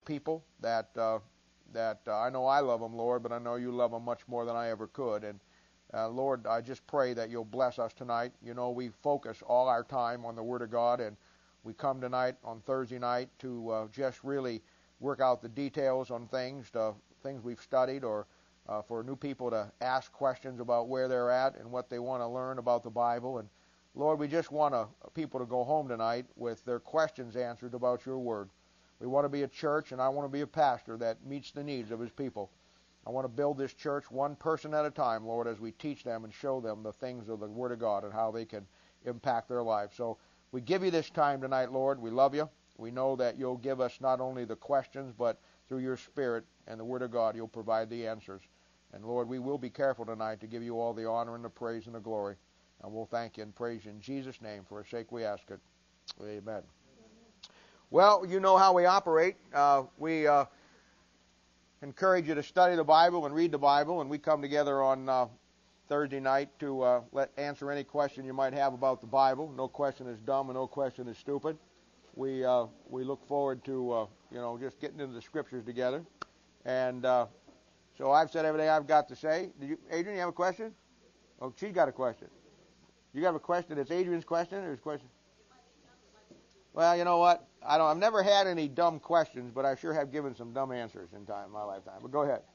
people that I know I love them, Lord, but I know you love them much more than I ever could. And Lord, I just pray that you'll bless us tonight. You know, we focus all our time on the Word of God, and we come tonight on Thursday night to just really work out the details on things we've studied, or for new people to ask questions about where they're at and what they want to learn about the Bible. And Lord, we just want people to go home tonight with their questions answered about your Word. We want to be a church, and I want to be a pastor that meets the needs of his people. I want to build this church one person at a time, Lord, as we teach them and show them the things of the Word of God and how they can impact their lives. So we give you this time tonight, Lord. We love you. We know that you'll give us not only the questions, but through your Spirit and the Word of God, you'll provide the answers. And Lord, we will be careful tonight to give you all the honor and the praise and the glory. And we'll thank you and praise you in Jesus' name. For his sake we ask it. Amen. Well, you know how we operate. We encourage you to study the Bible and read the Bible, and we come together on Thursday night to answer any question you might have about the Bible. No question is dumb and no question is stupid. We look forward to just getting into the Scriptures together. And so I've said everything I've got to say. Adrian, you have a question? Oh, she's got a question. You have a question? It's Adrian's question or his question? Well, you know what? I've never had any dumb questions, but I sure have given some dumb answers in my lifetime. But go ahead.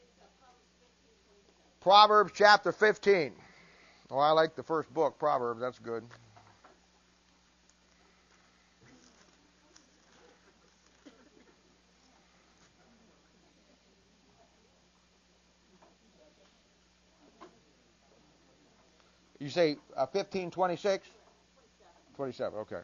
Proverbs chapter 15. Oh, I like the first book, Proverbs. That's good. You say 15:26? 27, okay.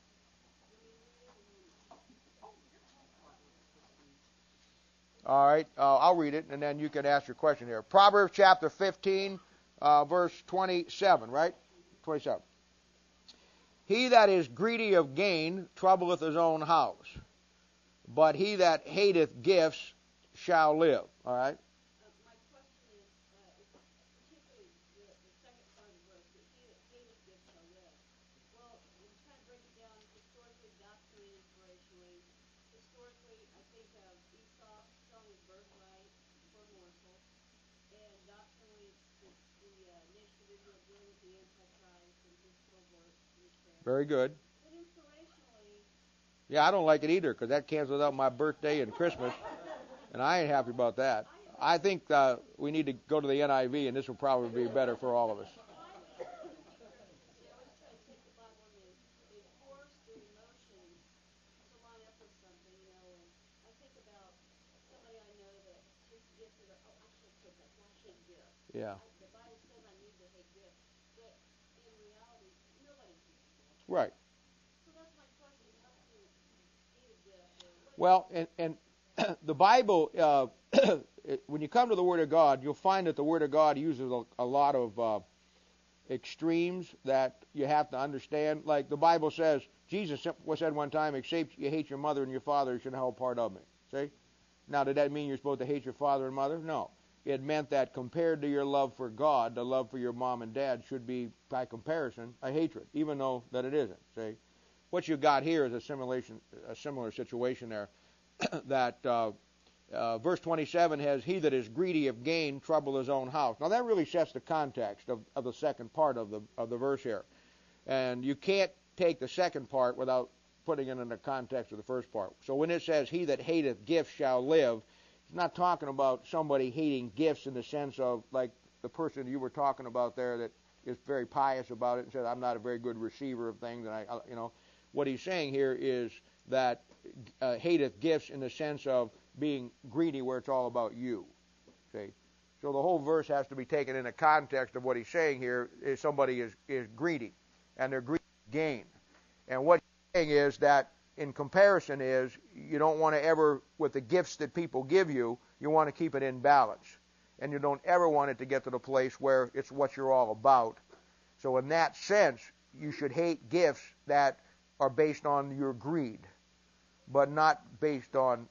All right, I'll read it, and then you can ask your question here. Proverbs chapter 15, verse 27, right? 27. He that is greedy of gain troubleth his own house, but he that hateth gifts shall live. All right? My question is, particularly the second part of the verse, that he that hateth gifts shall live. Well, you kind of break it down historically, doctrinally, inspirationally. Historically, I think of Esau selling his birthright for a morsel, and doctrinally, it's the nation of Israel dealing with the Antichrist and his covert witchcraft. Very good. But inspirationally, Yeah, I don't like it either, because that cancels out my birthday and Christmas, and I ain't happy about that. I think we need to go to the NIV, and this will probably be better for all of us. Yeah. The Bible says I need to hate gifts, but in reality, nobody hates gifts. Right. So that's my question: how do you eat a gift? Well, and the Bible, when you come to the Word of God, you'll find that the Word of God uses a lot of extremes that you have to understand. Like the Bible says, Jesus said one time, except you hate your mother and your father, you should have a part of me. See? Now, did that mean you're supposed to hate your father and mother? No. It meant that compared to your love for God, the love for your mom and dad should be, by comparison, a hatred, even though that it isn't. See? What you got here is a similar situation there. That verse 27 has, he that is greedy of gain trouble his own house. Now that really sets the context of the second part of the verse here. And you can't take the second part without putting it in the context of the first part. So when it says, he that hateth gifts shall live, it's not talking about somebody hating gifts in the sense of like the person you were talking about there that is very pious about it and said, I'm not a very good receiver of things. And what he's saying here is that hateth gifts in the sense of being greedy where it's all about you. See? So the whole verse has to be taken in the context of what he's saying here is somebody is greedy, and they're greedy of gain. And what he's saying is that in comparison is you don't want to ever, with the gifts that people give you, you want to keep it in balance. And you don't ever want it to get to the place where it's what you're all about. So in that sense, you should hate gifts that are based on your greed, but not based on,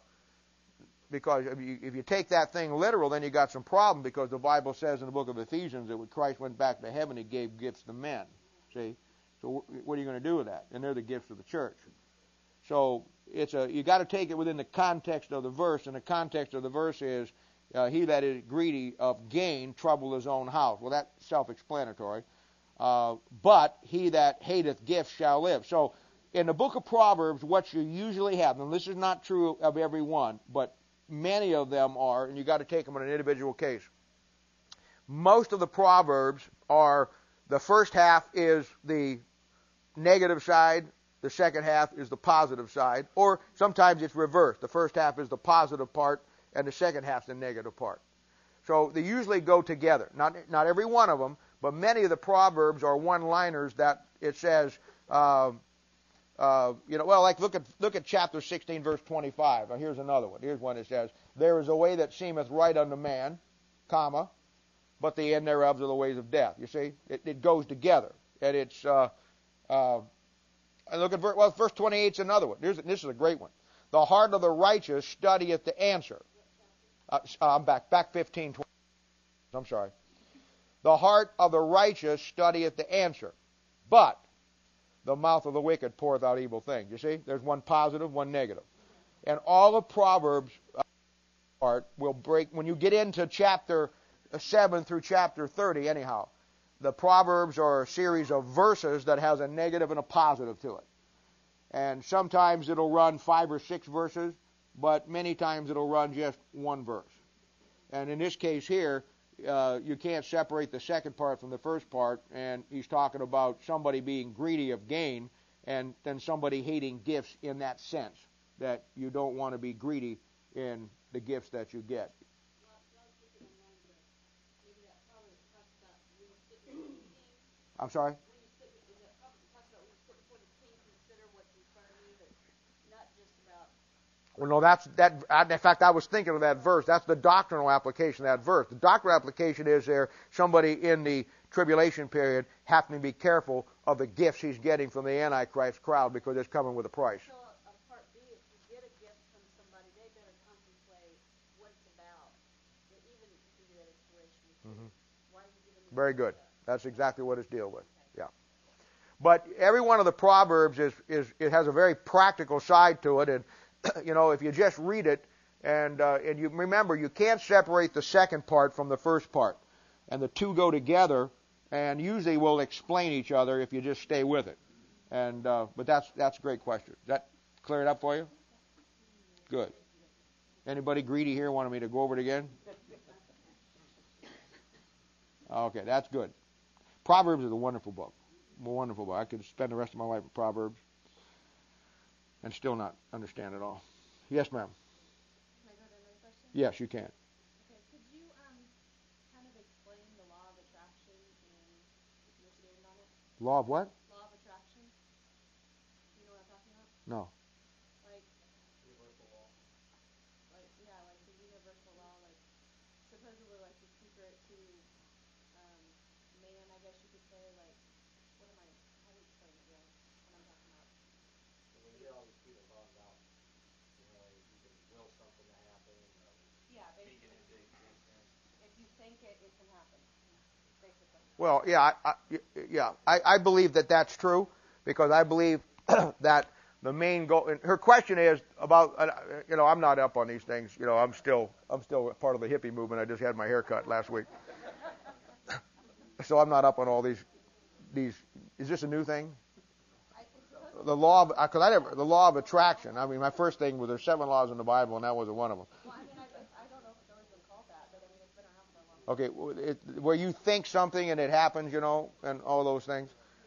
because if you take that thing literal, then you got some problem, because the Bible says in the book of Ephesians that when Christ went back to heaven, he gave gifts to men. See? So what are you going to do with that? And they're the gifts of the church. So you got to take it within the context of the verse, and the context of the verse is, he that is greedy of gain trouble his own house. Well, that's self-explanatory. But he that hateth gifts shall live. So in the book of Proverbs, what you usually have, and this is not true of every one, but many of them are, and you got to take them in an individual case. Most of the Proverbs are, the first half is the negative side, the second half is the positive side, or sometimes it's reversed. The first half is the positive part, and the second half is the negative part. So they usually go together. Not every one of them, but many of the Proverbs are one-liners that it says, like look at chapter 16, verse 25. Now here's another one. Here's one that says, there is a way that seemeth right unto man, comma, but the end thereof are the ways of death. You see, it goes together, and it's. And look at verse 28 is another one. This is a great one. The heart of the righteous studieth the answer. I'm back 15. 20. I'm sorry. The heart of the righteous studieth the answer, but the mouth of the wicked poureth out evil things. You see, there's one positive, one negative, and all the Proverbs part will break when you get into chapter 7 through chapter 30. Anyhow, the Proverbs are a series of verses that has a negative and a positive to it. And sometimes it'll run 5 or 6 verses, but many times it'll run just one verse. And in this case here, you can't separate the second part from the first part, and he's talking about somebody being greedy of gain and then somebody hating gifts in that sense, that you don't want to be greedy in the gifts that you get. I'm sorry? Well, no, in fact, I was thinking of that verse. That's the doctrinal application of that verse. The doctrinal application is there somebody in the tribulation period having to be careful of the gifts he's getting from the Antichrist crowd because it's coming with a price. So, part B, if you get a gift from somebody, they better contemplate what it's about. Even give you that inspiration. Mm-hmm. Why are you giving me Very good. That? That's exactly what it's deal with. Yeah. But every one of the Proverbs it has a very practical side to it, and if you just read it, and you remember, you can't separate the second part from the first part, and the two go together, and usually will explain each other if you just stay with it. And but that's a great question. Does that clear it up for you? Good. Anybody greedy here wanted me to go over it again? Okay, that's good. Proverbs is a wonderful book. A wonderful book. I could spend the rest of my life with Proverbs and still not understand it all. Yes, ma'am. Can I go to another question? Yes, you can. Okay, could you kind of explain the law of attraction and your stand on it? Law of what? Law of attraction. You know what I'm talking about? No. Like universal law. Like the universal law, like supposedly like the secret to man, I guess you could say. Like, how do you explain it, Joe? What I'm talking about? When you hear all these people talk about, you can will something to happen, Yeah, speak it basically. into existence. If you think it, it can happen. Basically. Well, yeah, I believe that that's true because I believe that the main goal. And her question is about, I'm not up on these things. I'm still part of the hippie movement. I just had my hair cut last week, so I'm not up on all these. Is this a new thing? The law of, the law of attraction. I mean, my first thing was there's 7 laws in the Bible, and that wasn't one of them. Well, I don't know if it's always been called that, but it's been around for a long time. Okay, where you think something and it happens, and all those things.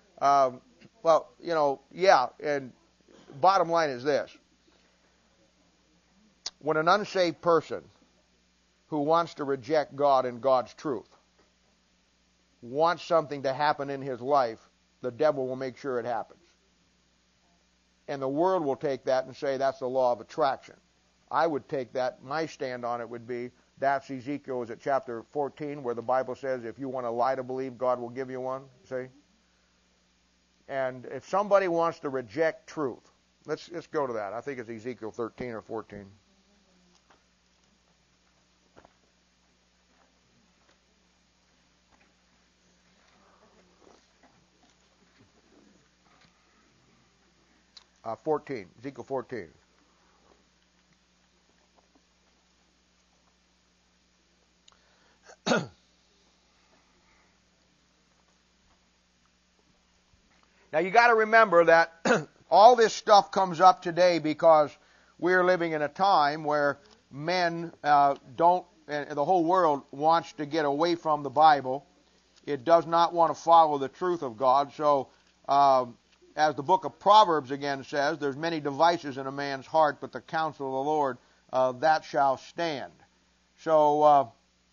Yeah, and bottom line is this. When an unsaved person who wants to reject God and God's truth wants something to happen in his life, the devil will make sure it happens. And the world will take that and say that's the law of attraction. I would take that, my stand on it would be, that's Ezekiel, is it chapter 14, where the Bible says if you want a lie to believe, God will give you one, see? And if somebody wants to reject truth, let's go to that. I think it's Ezekiel 13 or 14. 14, Ezekiel 14. Now you got to remember that all this stuff comes up today because we're living in a time where men don't, and the whole world wants to get away from the Bible. It does not want to follow the truth of God. So, as the book of Proverbs again says, there's many devices in a man's heart, but the counsel of the Lord, that shall stand. So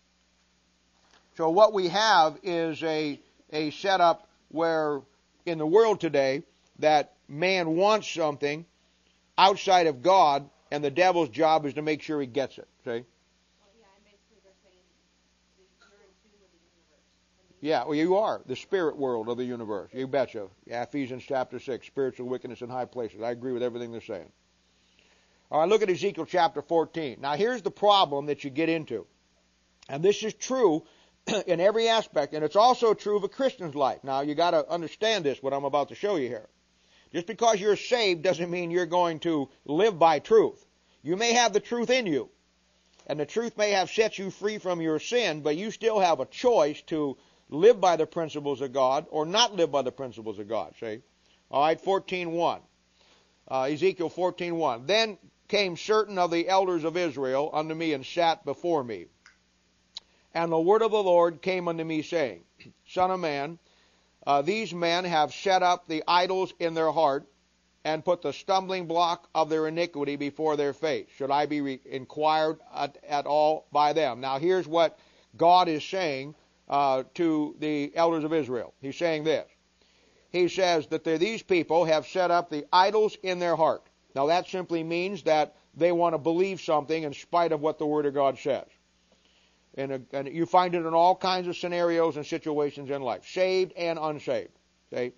what we have is a setup where in the world today that man wants something outside of God, and the devil's job is to make sure he gets it. See? Well, yeah, and basically they're saying that you're in tune with the universe. Yeah, well, you are the spirit world of the universe. You betcha. Yeah, Ephesians chapter 6, spiritual wickedness in high places. I agree with everything they're saying. All right, look at Ezekiel chapter 14. Now, here's the problem that you get into. And this is true in every aspect, and it's also true of a Christian's life. Now, you got to understand this, what I'm about to show you here. Just because you're saved doesn't mean you're going to live by truth. You may have the truth in you, and the truth may have set you free from your sin, but you still have a choice to live by the principles of God or not live by the principles of God, see? All right, 14:1. Ezekiel 14:1. Then came certain of the elders of Israel unto me and sat before me. And the word of the Lord came unto me, saying, Son of man, these men have set up the idols in their heart, and put the stumbling block of their iniquity before their face. Should I be inquired at all by them? Now here's what God is saying to the elders of Israel. He's saying this. He says that these people have set up the idols in their heart. Now that simply means that they want to believe something in spite of what the Word of God says. And you find it in all kinds of scenarios and situations in life, saved and unsaved. Okay?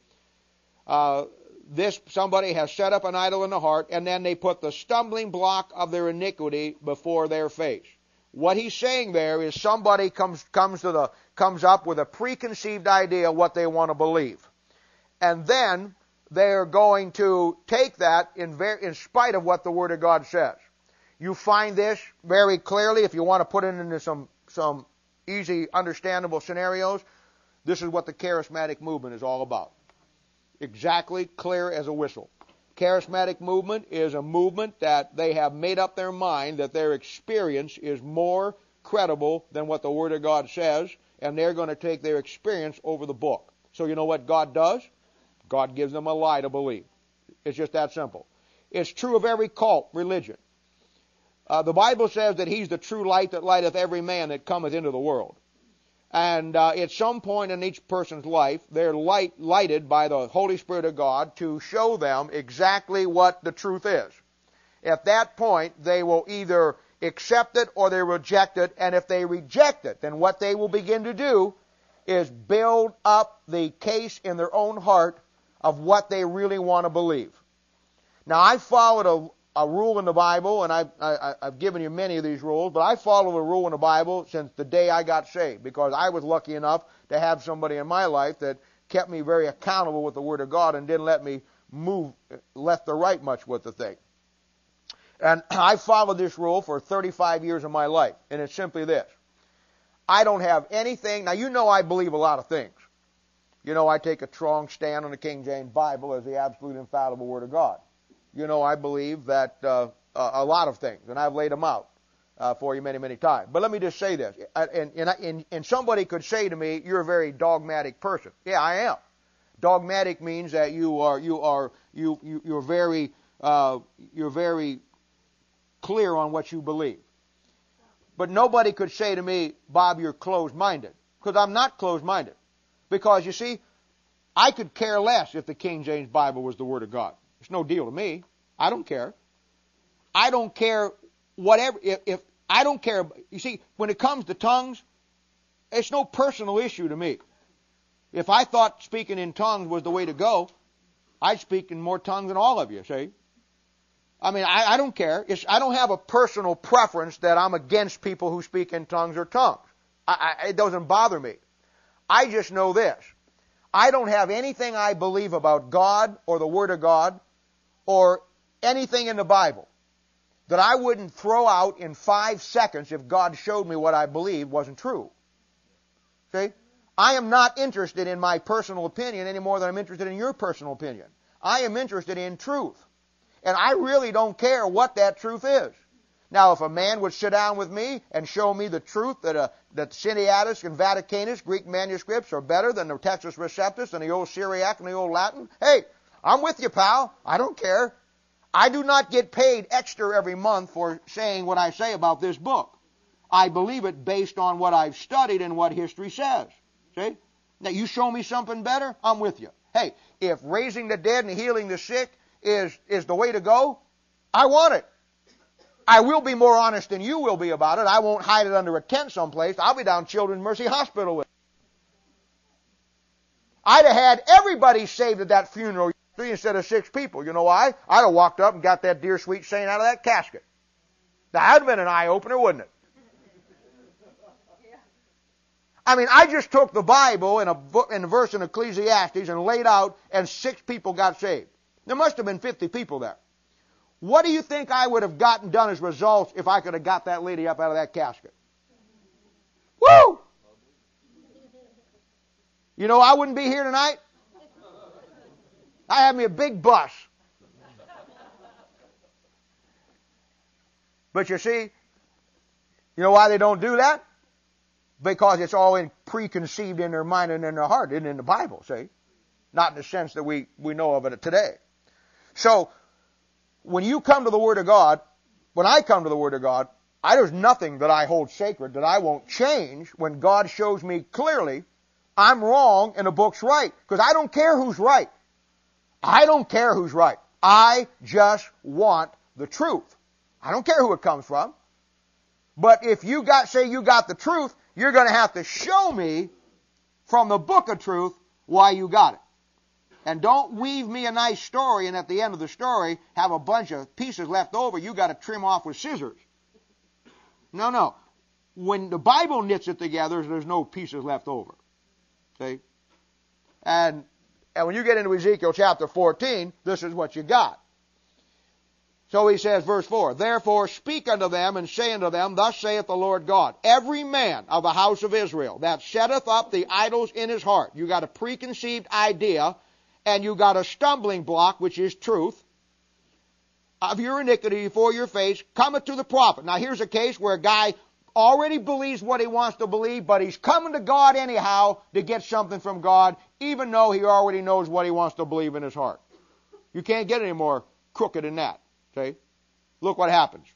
Somebody has set up an idol in the heart, and then they put the stumbling block of their iniquity before their face. What he's saying there is somebody comes up with a preconceived idea of what they want to believe, and then they're going to take that in spite of what the Word of God says. You find this very clearly if you want to put it into some easy, understandable scenarios. This is what the charismatic movement is all about. Exactly clear as a whistle. Charismatic movement is a movement that they have made up their mind that their experience is more credible than what the Word of God says, and they're going to take their experience over the book. So you know what God does? God gives them a lie to believe. It's just that simple. It's true of every cult religion. The Bible says that He's the true light that lighteth every man that cometh into the world. And at some point in each person's life, they're lighted by the Holy Spirit of God to show them exactly what the truth is. At that point, they will either accept it or they reject it. And if they reject it, then what they will begin to do is build up the case in their own heart of what they really want to believe. Now, I followed a rule in the Bible, and I've given you many of these rules, but I follow a rule in the Bible since the day I got saved, because I was lucky enough to have somebody in my life that kept me very accountable with the Word of God and didn't let me move left or right much with the thing. And I followed this rule for 35 years of my life, and it's simply this. I don't have anything. Now, you know I believe a lot of things. You know I take a strong stand on the King James Bible as the absolute infallible Word of God. You know I believe that a lot of things, and I've laid them out for you many, many times. But let me just say this, and somebody could say to me, "You're a very dogmatic person." Yeah, I am. Dogmatic means that you're very clear on what you believe. But nobody could say to me, "Bob, you're closed-minded," because I'm not closed-minded. Because you see, I could care less if the King James Bible was the Word of God. It's no deal to me. I don't care. I don't care whatever. If I don't care. You see, when it comes to tongues, it's no personal issue to me. If I thought speaking in tongues was the way to go, I'd speak in more tongues than all of you, see? I mean, I don't care. I don't have a personal preference that I'm against people who speak in tongues or tongues. It doesn't bother me. I just know this. I don't have anything I believe about God or the Word of God or anything in the Bible that I wouldn't throw out in 5 seconds if God showed me what I believed wasn't true. See? I am not interested in my personal opinion any more than I'm interested in your personal opinion. I am interested in truth. And I really don't care what that truth is. Now, if a man would sit down with me and show me the truth that Sinaiticus and Vaticanus, Greek manuscripts, are better than the Textus Receptus and the old Syriac and the old Latin, hey, I'm with you, pal. I don't care. I do not get paid extra every month for saying what I say about this book. I believe it based on what I've studied and what history says. See? Now, you show me something better, I'm with you. Hey, if raising the dead and healing the sick is the way to go, I want it. I will be more honest than you will be about it. I won't hide it under a tent someplace. I'll be down Children's Mercy Hospital with it. I'd have had everybody saved at that funeral instead of 6 people. You know why? I'd have walked up and got that dear sweet saint out of that casket. That would have been an eye-opener, wouldn't it? I mean, I just took the Bible in a verse in Ecclesiastes and laid out, and 6 people got saved. There must have been 50 people there. What do you think I would have gotten done as results if I could have got that lady up out of that casket? Woo! You know, I wouldn't be here tonight. I had me a big bus. But you see, you know why they don't do that? Because it's all preconceived in their mind and in their heart, isn't in the Bible, see? Not in the sense that we know of it today. So, when you come to the Word of God, when I come to the Word of God, there's nothing that I hold sacred that I won't change when God shows me clearly I'm wrong and the book's right. Because I don't care who's right. I don't care who's right. I just want the truth. I don't care who it comes from. But if you say you got the truth, you're going to have to show me from the book of truth why you got it. And don't weave me a nice story and at the end of the story have a bunch of pieces left over you got to trim off with scissors. No. When the Bible knits it together, there's no pieces left over. See? And when you get into Ezekiel chapter 14, this is what you got. So he says, verse 4, Therefore speak unto them, and say unto them, Thus saith the Lord God, Every man of the house of Israel that setteth up the idols in his heart. You got a preconceived idea, and you got a stumbling block, which is truth, of your iniquity before your face, cometh to the prophet. Now here's a case where a guy already believes what he wants to believe, but he's coming to God anyhow to get something from God, even though he already knows what he wants to believe in his heart. You can't get any more crooked than that. See? Look what happens.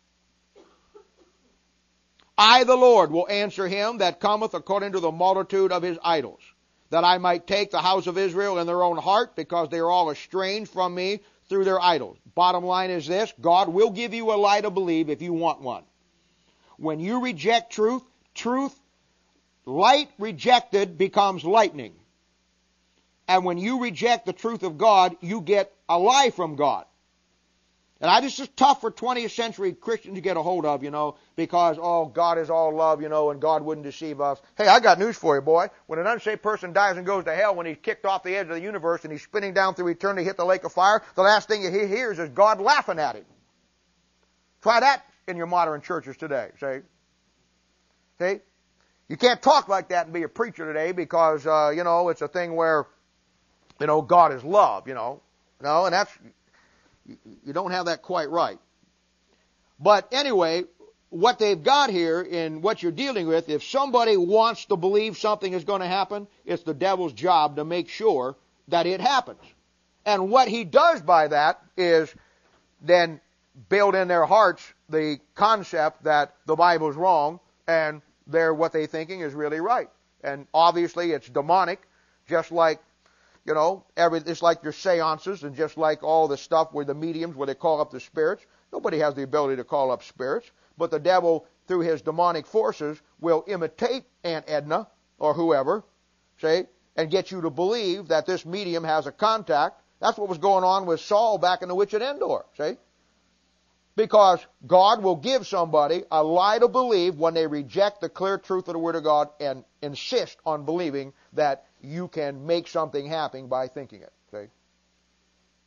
I, the Lord, will answer him that cometh according to the multitude of his idols, that I might take the house of Israel in their own heart, because they are all estranged from me through their idols. Bottom line is this: God will give you a lie to believe if you want one. When you reject truth, light rejected becomes lightning. And when you reject the truth of God, you get a lie from God. And this is tough for 20th century Christians to get a hold of, because, God is all love, and God wouldn't deceive us. Hey, I got news for you, boy. When an unsaved person dies and goes to hell, when he's kicked off the edge of the universe and he's spinning down through eternity, hit the lake of fire, the last thing he hears is God laughing at him. Try that in your modern churches today, see? You can't talk like that and be a preacher today because, it's a thing where, God is love, No, and that's... You don't have that quite right. But anyway, what they've got here in what you're dealing with, if somebody wants to believe something is going to happen, it's the devil's job to make sure that it happens. And what he does by that is then build in their hearts the concept that the Bible's wrong and what they're thinking is really right. And obviously it's demonic, just like it's like your seances and just like all the stuff where the mediums, where they call up the spirits. Nobody has the ability to call up spirits, but the devil, through his demonic forces, will imitate Aunt Edna or whoever, and get you to believe that this medium has a contact. That's what was going on with Saul back in the Witch at Endor, Because God will give somebody a lie to believe when they reject the clear truth of the Word of God and insist on believing that you can make something happen by thinking it. See?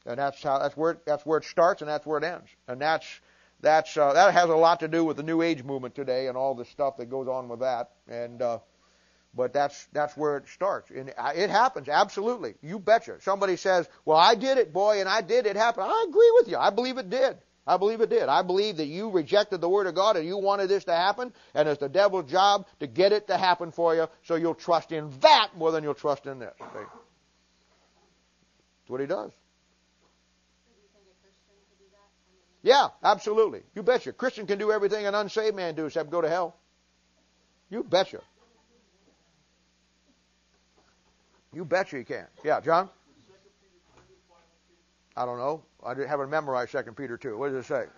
And that's where it starts and that's where it ends. And that has a lot to do with the New Age movement today and all the stuff that goes on with that. And but that's where it starts. And it happens, absolutely. You betcha. Somebody says, well, I did it, boy, and it happened. I agree with you. I believe it did. I believe it did. I believe that you rejected the Word of God and you wanted this to happen, and it's the devil's job to get it to happen for you, so you'll trust in that more than you'll trust in this. See? That's what he does. Yeah, absolutely. You betcha. A Christian can do everything an unsaved man do except go to hell. You betcha. You betcha he can. Yeah, John? I don't know. I haven't memorized 2 Peter 2. What does it say?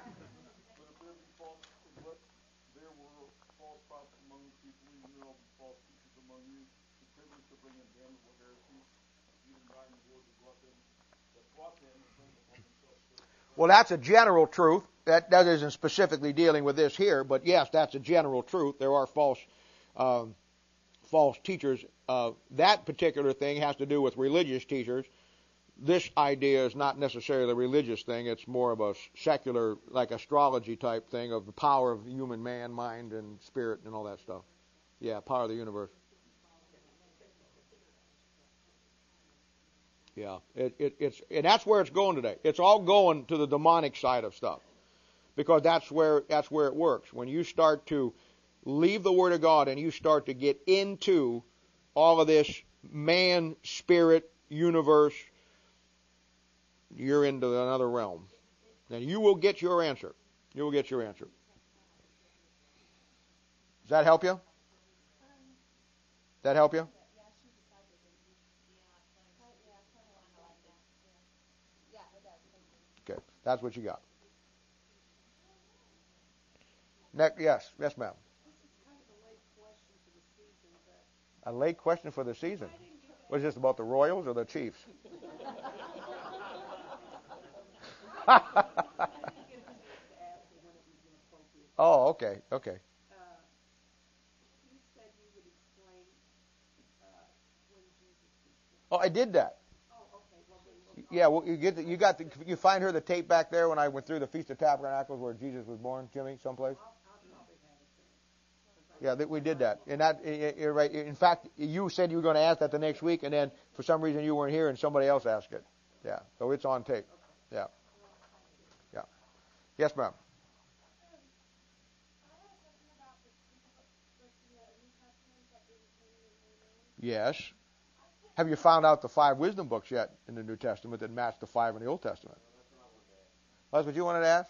There were false prophets among the people, even there will be false teachers among you, who privilege to bring in damnable heresies, even by the word that brought them and bring upon themselves. Well, that's a general truth. That isn't specifically dealing with this here, but yes, that's a general truth. There are false teachers. That particular thing has to do with religious teachers. This idea is not necessarily a religious thing. It's more of a secular, like astrology type thing of the power of the human man, mind, and spirit, and all that stuff. Yeah, power of the universe. Yeah, it's and that's where it's going today. It's all going to the demonic side of stuff, because that's where it works. When you start to leave the Word of God and you start to get into all of this man, spirit, universe, you're into another realm. And you will get your answer. You will get your answer. Does that help you? Does that help you? Okay, that's what you got. Next, yes, ma'am. A late question for the season. Was this about the Royals or the Chiefs? Oh, okay. You said you would explain when Jesus was born. Oh, I did that. Oh, okay. Well, then Yeah, well, you find her the tape back there when I went through the Feast of Tabernacles where Jesus was born, Jimmy, someplace. I'll probably have it then. Yeah, we did that. And you're right. In fact, you said you were going to ask that the next week, and then for some reason you weren't here, and somebody else asked it. Yeah, so it's on tape. Yeah. Yes, ma'am. Yes. Have you found out the 5 wisdom books yet in the New Testament that match the 5 in the Old Testament? That's what you wanted to ask?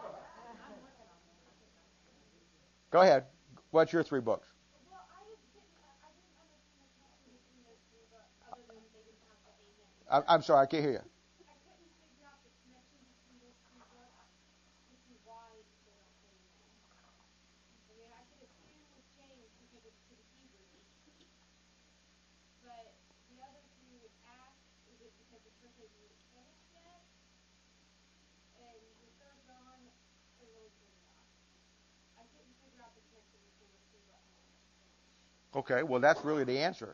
Go ahead. What's your 3 books? Well, I didn't understand the connection between those 3 books, other than they didn't have the amen. I'm sorry, I can't hear you. I couldn't figure out the connection between those 3 books, which is why they don't say amen. I mean, I could assume with James because it's to the Hebrews, but the other 2 is Acts, is it because the church hasn't even finished yet? And the 3rd John, I really couldn't not. I couldn't figure out the connection between those 3 books. Okay, well, that's really the answer.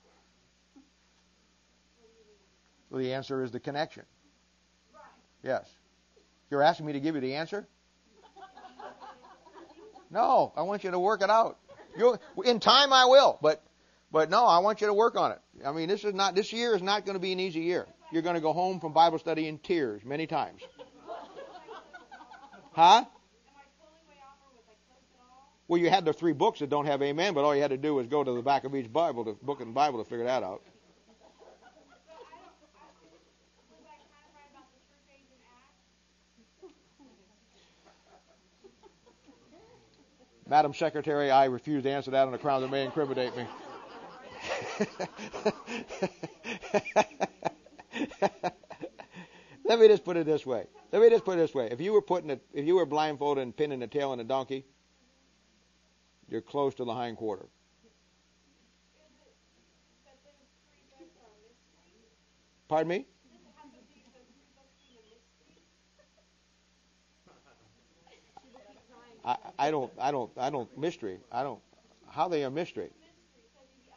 Well, the answer is the connection. Right. Yes. You're asking me to give you the answer? No, I want you to work it out. In time I will, but no, I want you to work on it. I mean, this year is not going to be an easy year. You're going to go home from Bible study in tears many times. Huh? Well, you had the 3 books that don't have amen, but all you had to do was go to the back of each book in the Bible to figure that out. Madam Secretary, I refuse to answer that on the grounds that may incriminate me. Let me just put it this way. If you were blindfolded and pinning the tail on a donkey, you're close to the hind quarter. Pardon me? I don't mystery. How they are mystery.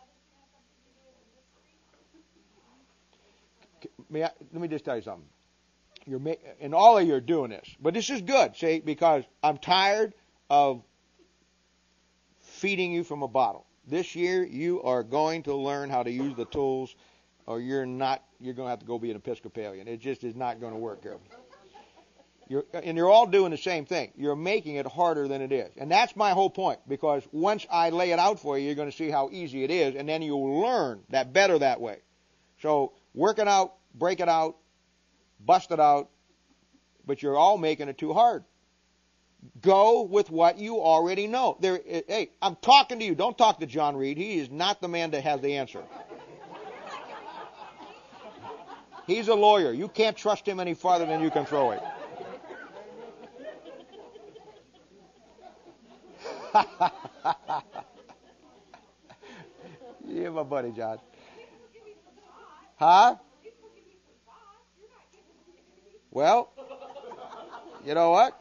Let me just tell you something. And all of you are doing this. But this is good, see, because I'm tired of feeding you from a bottle. This year, you are going to learn how to use the tools, or you're going to have to go be an Episcopalian. It just is not going to work here. You're all doing the same thing. You're making it harder than it is. And that's my whole point, because once I lay it out for you, you're going to see how easy it is, and then you'll learn that better that way. So work it out, break it out, bust it out, but you're all making it too hard. Go with what you already know. Hey, I'm talking to you. Don't talk to John Reed. He is not the man that has the answer. He's a lawyer. You can't trust him any farther than you can throw it. You're my buddy, John. Huh? Well, you know what?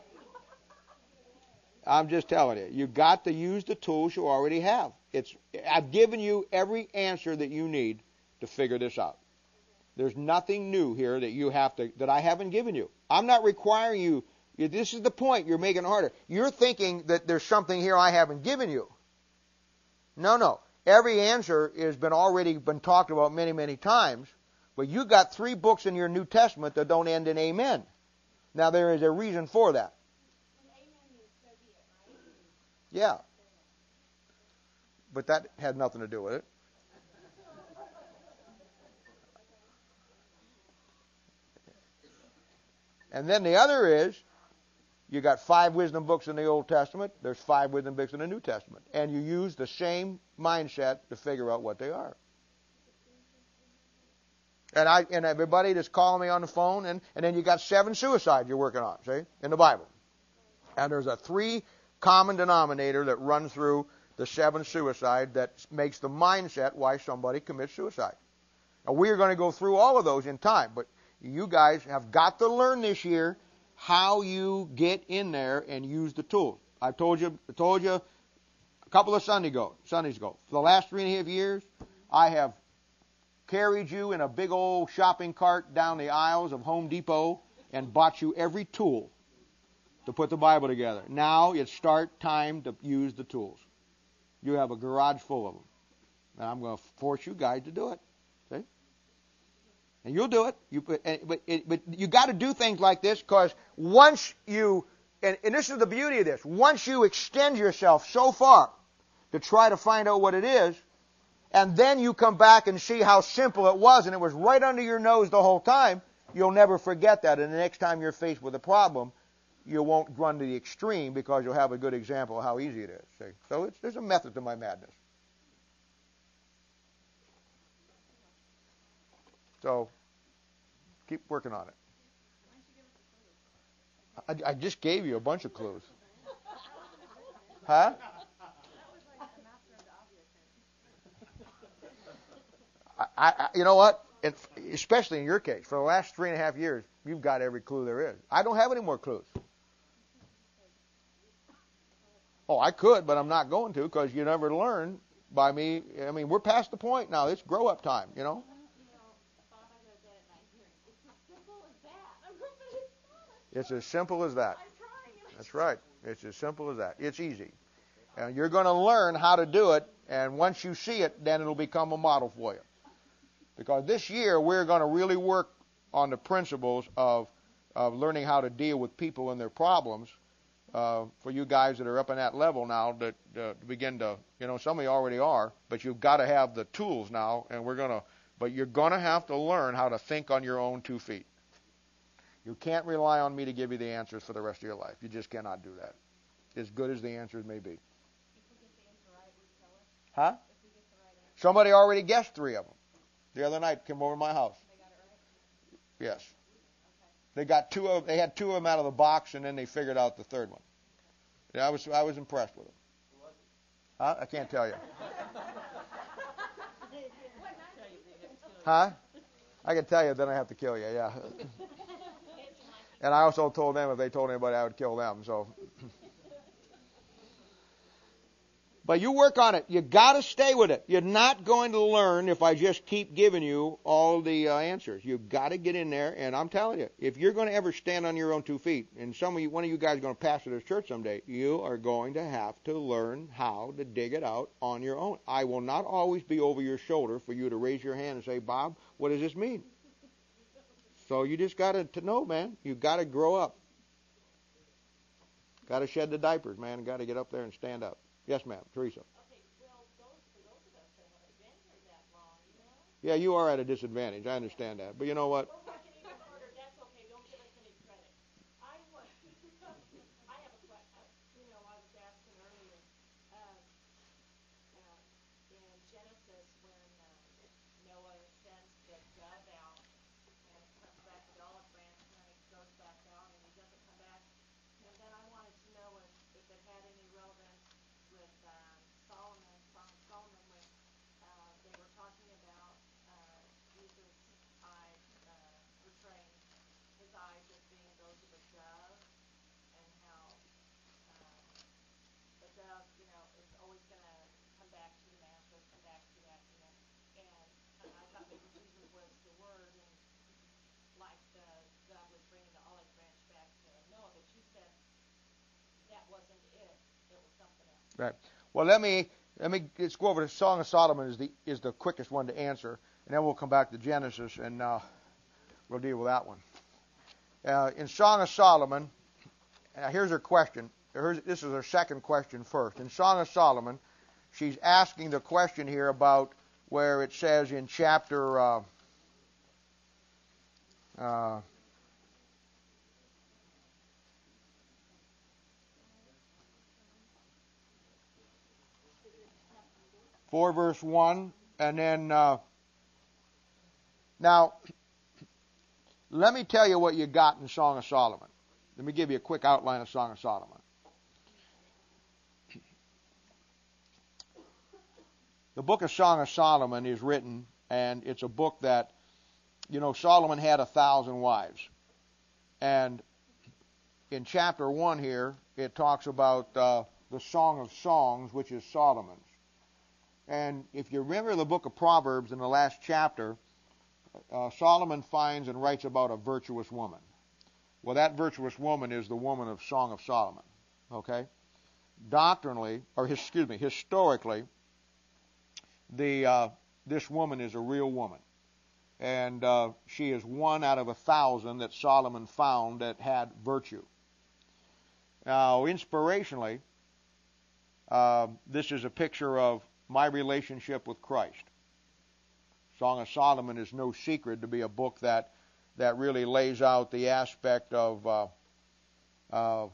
I'm just telling you. You've got to use the tools you already have. I've given you every answer that you need to figure this out. There's nothing new here that I haven't given you. I'm not requiring you. This is the point. You're making it harder. You're thinking that there's something here I haven't given you. No. Every answer has already been talked about many, many times. But you got 3 books in your New Testament that don't end in amen. Now, there is a reason for that. Yeah. But that had nothing to do with it. And then the other is, you got 5 wisdom books in the Old Testament. There's 5 wisdom books in the New Testament. And you use the same mindset to figure out what they are. And everybody that's calling me on the phone, and then you got 7 suicides you're working on, see, in the Bible. And there's a 3 common denominator that runs through the 7 suicide that makes the mindset why somebody commits suicide. Now, we are going to go through all of those in time, but you guys have got to learn this year how you get in there and use the tools. I told you a couple of Sundays ago, for the last 3.5 years, I have carried you in a big old shopping cart down the aisles of Home Depot and bought you every tool to put the Bible together. Now it's start time to use the tools. You have a garage full of them. And I'm going to force you guys to do it. See? And you'll do it. But you got to do things like this, because once you, and this is the beauty of this, once you extend yourself so far to try to find out what it is, and then you come back and see how simple it was, and it was right under your nose the whole time, you'll never forget that. And the next time you're faced with a problem, you won't run to the extreme, because you'll have a good example of how easy it is. See? So there's a method to my madness. So keep working on it. I just gave you a bunch of clues. Huh? You know what? Especially in your case, for the last 3.5 years, you've got every clue there is. I don't have any more clues. Oh, I could, but I'm not going to, because you never learn by me. I mean, we're past the point now. It's grow-up time, you know? It's as simple as that. That's right. It's as simple as that. It's easy. And you're going to learn how to do it, and once you see it, then it'll become a model for you. Because this year, we're going to really work on the principles of learning how to deal with people and their problems for you guys that are up in that level now that begin to, some of you already are, but you've got to have the tools now, and but you're going to have to learn how to think on your own 2 feet. You can't rely on me to give you the answers for the rest of your life. You just cannot do that, as good as the answers may be. Huh? Somebody already guessed 3 of them. The other night came over to my house. They got it right? Yes. They got 2 of. They had 2 of them out of the box, and then they figured out the 3rd one. Yeah, I was impressed with them. Huh? I can't tell you. Huh? I can tell you, then I have to kill you. Yeah. And I also told them if they told anybody, I would kill them. So. But you work on it. You got to stay with it. You're not going to learn if I just keep giving you all the answers. You've got to get in there, and I'm telling you, if you're going to ever stand on your own 2 feet, and one of you guys are going to pastor this church someday, you are going to have to learn how to dig it out on your own. I will not always be over your shoulder for you to raise your hand and say, Bob, what does this mean? So you just got to know, man. You've got to grow up. Got to shed the diapers, man. Got to get up there and stand up. Yes, ma'am. Teresa. Okay, well, for those of us that haven't been here that long, Yeah, you are at a disadvantage. I understand that. But you know what? we're working even harder. That's okay. Don't give us any credit. I was, I have a question. I was asking earlier, in Genesis when Noah sends the dove out and it comes back with the olive branch and then it goes back out and he doesn't come back. And then I wanted to know if it had any relevance with Solomon, Song of Solomon, when they were talking about Jesus' eyes, portraying his eyes as being those of a dove, and how the dove, is always going to come back to the master, come back to that, and I thought maybe Jesus was the word, and like the dove was bringing the olive branch back to Noah, but you said that wasn't it. It was something else. Right. Well, let me let's go over to Song of Solomon is the quickest one to answer, and then we'll come back to Genesis and we'll deal with that one. In Song of Solomon, here's her question. This is her second question first. In Song of Solomon, she's asking the question here about where it says in chapter 4 verse 1, and then now let me tell you what you got in Song of Solomon. Let me give you a quick outline of Song of Solomon. The book of Song of Solomon is written, and it's a book that, Solomon had 1,000 wives. And in chapter 1 here, it talks about the Song of Songs, which is Solomon's. And if you remember the book of Proverbs in the last chapter, Solomon finds and writes about a virtuous woman. Well, that virtuous woman is the woman of Song of Solomon. Okay? Historically, this woman is a real woman. And she is one out of 1,000 that Solomon found that had virtue. Now, inspirationally, this is a picture of my relationship with Christ. Song of Solomon is no secret to be a book that really lays out the aspect of how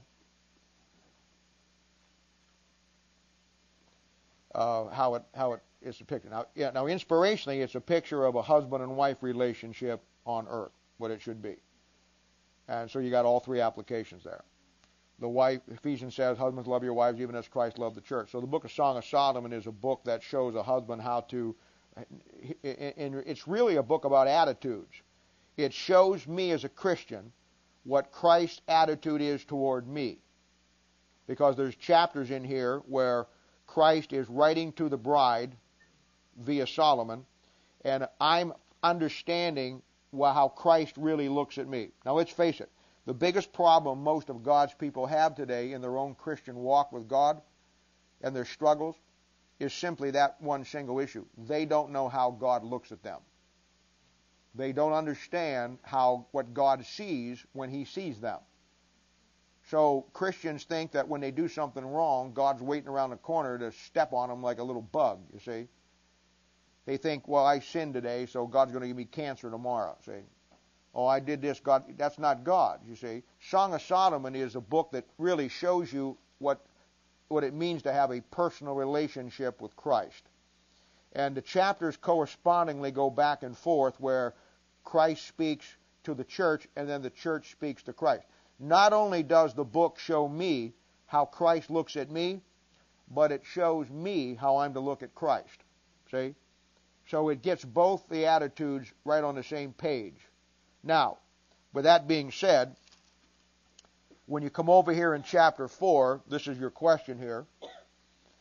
it is depicted. Now, inspirationally, it's a picture of a husband and wife relationship on earth, what it should be. And so you got all three applications there. The wife, Ephesians says, husbands love your wives even as Christ loved the church. So the book of Song of Solomon is a book that shows a husband how to, and it's really a book about attitudes. It shows me as a Christian what Christ's attitude is toward me. Because there's chapters in here where Christ is writing to the bride via Solomon, and I'm understanding how Christ really looks at me. Now let's face it, the biggest problem most of God's people have today in their own Christian walk with God and their struggles is simply that one single issue. They don't know how God looks at them. They don't understand what God sees when He sees them. So Christians think that when they do something wrong, God's waiting around the corner to step on them like a little bug, you see. They think, well, I sinned today, so God's going to give me cancer tomorrow, see. Oh, I did this, God. That's not God, you see. Song of Solomon is a book that really shows you what it means to have a personal relationship with Christ. And the chapters correspondingly go back and forth where Christ speaks to the church and then the church speaks to Christ. Not only does the book show me how Christ looks at me, but it shows me how I'm to look at Christ. See? So it gets both the attitudes right on the same page. Now, with that being said, when you come over here in chapter 4, this is your question here,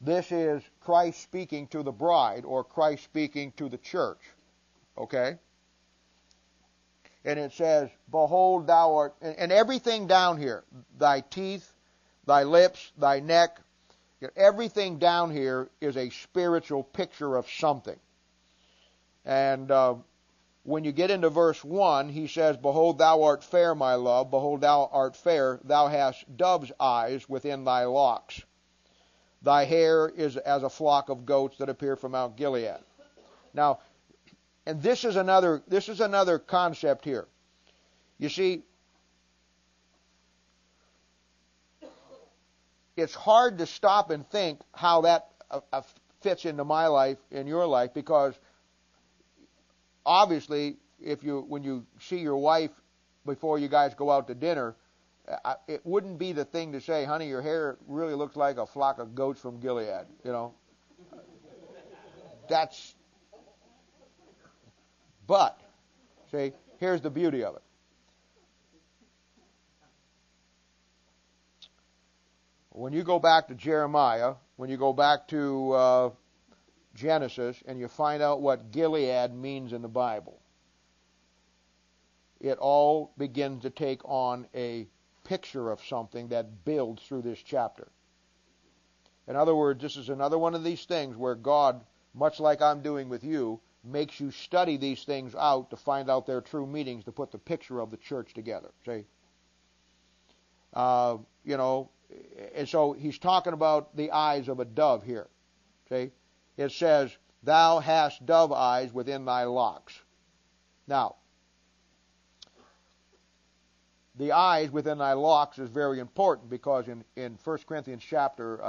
This is Christ speaking to the bride, or Christ speaking to the church. Okay? And it says, behold, thou art, and everything down here, thy teeth, thy lips, thy neck, everything down here is a spiritual picture of something. And when you get into verse 1, he says, behold, thou art fair, my love. Behold, thou art fair. Thou hast dove's eyes within thy locks. Thy hair is as a flock of goats that appear from Mount Gilead. Now, and this is another concept here. You see, it's hard to stop and think how that fits into my life, in your life, because obviously, when you see your wife before you guys go out to dinner, it wouldn't be the thing to say, honey, your hair really looks like a flock of goats from Gilead. But, see, here's the beauty of it. When you go back to Jeremiah, when you go back to Genesis, and you find out what Gilead means in the Bible, it all begins to take on a picture of something that builds through this chapter. In other words, this is another one of these things where God, much like I'm doing with you, makes you study these things out to find out their true meanings, to put the picture of the church together. See? And so he's talking about the eyes of a dove here. See? It says, thou hast dove eyes within thy locks. Now, the eyes within thy locks is very important, because in 1 Corinthians chapter,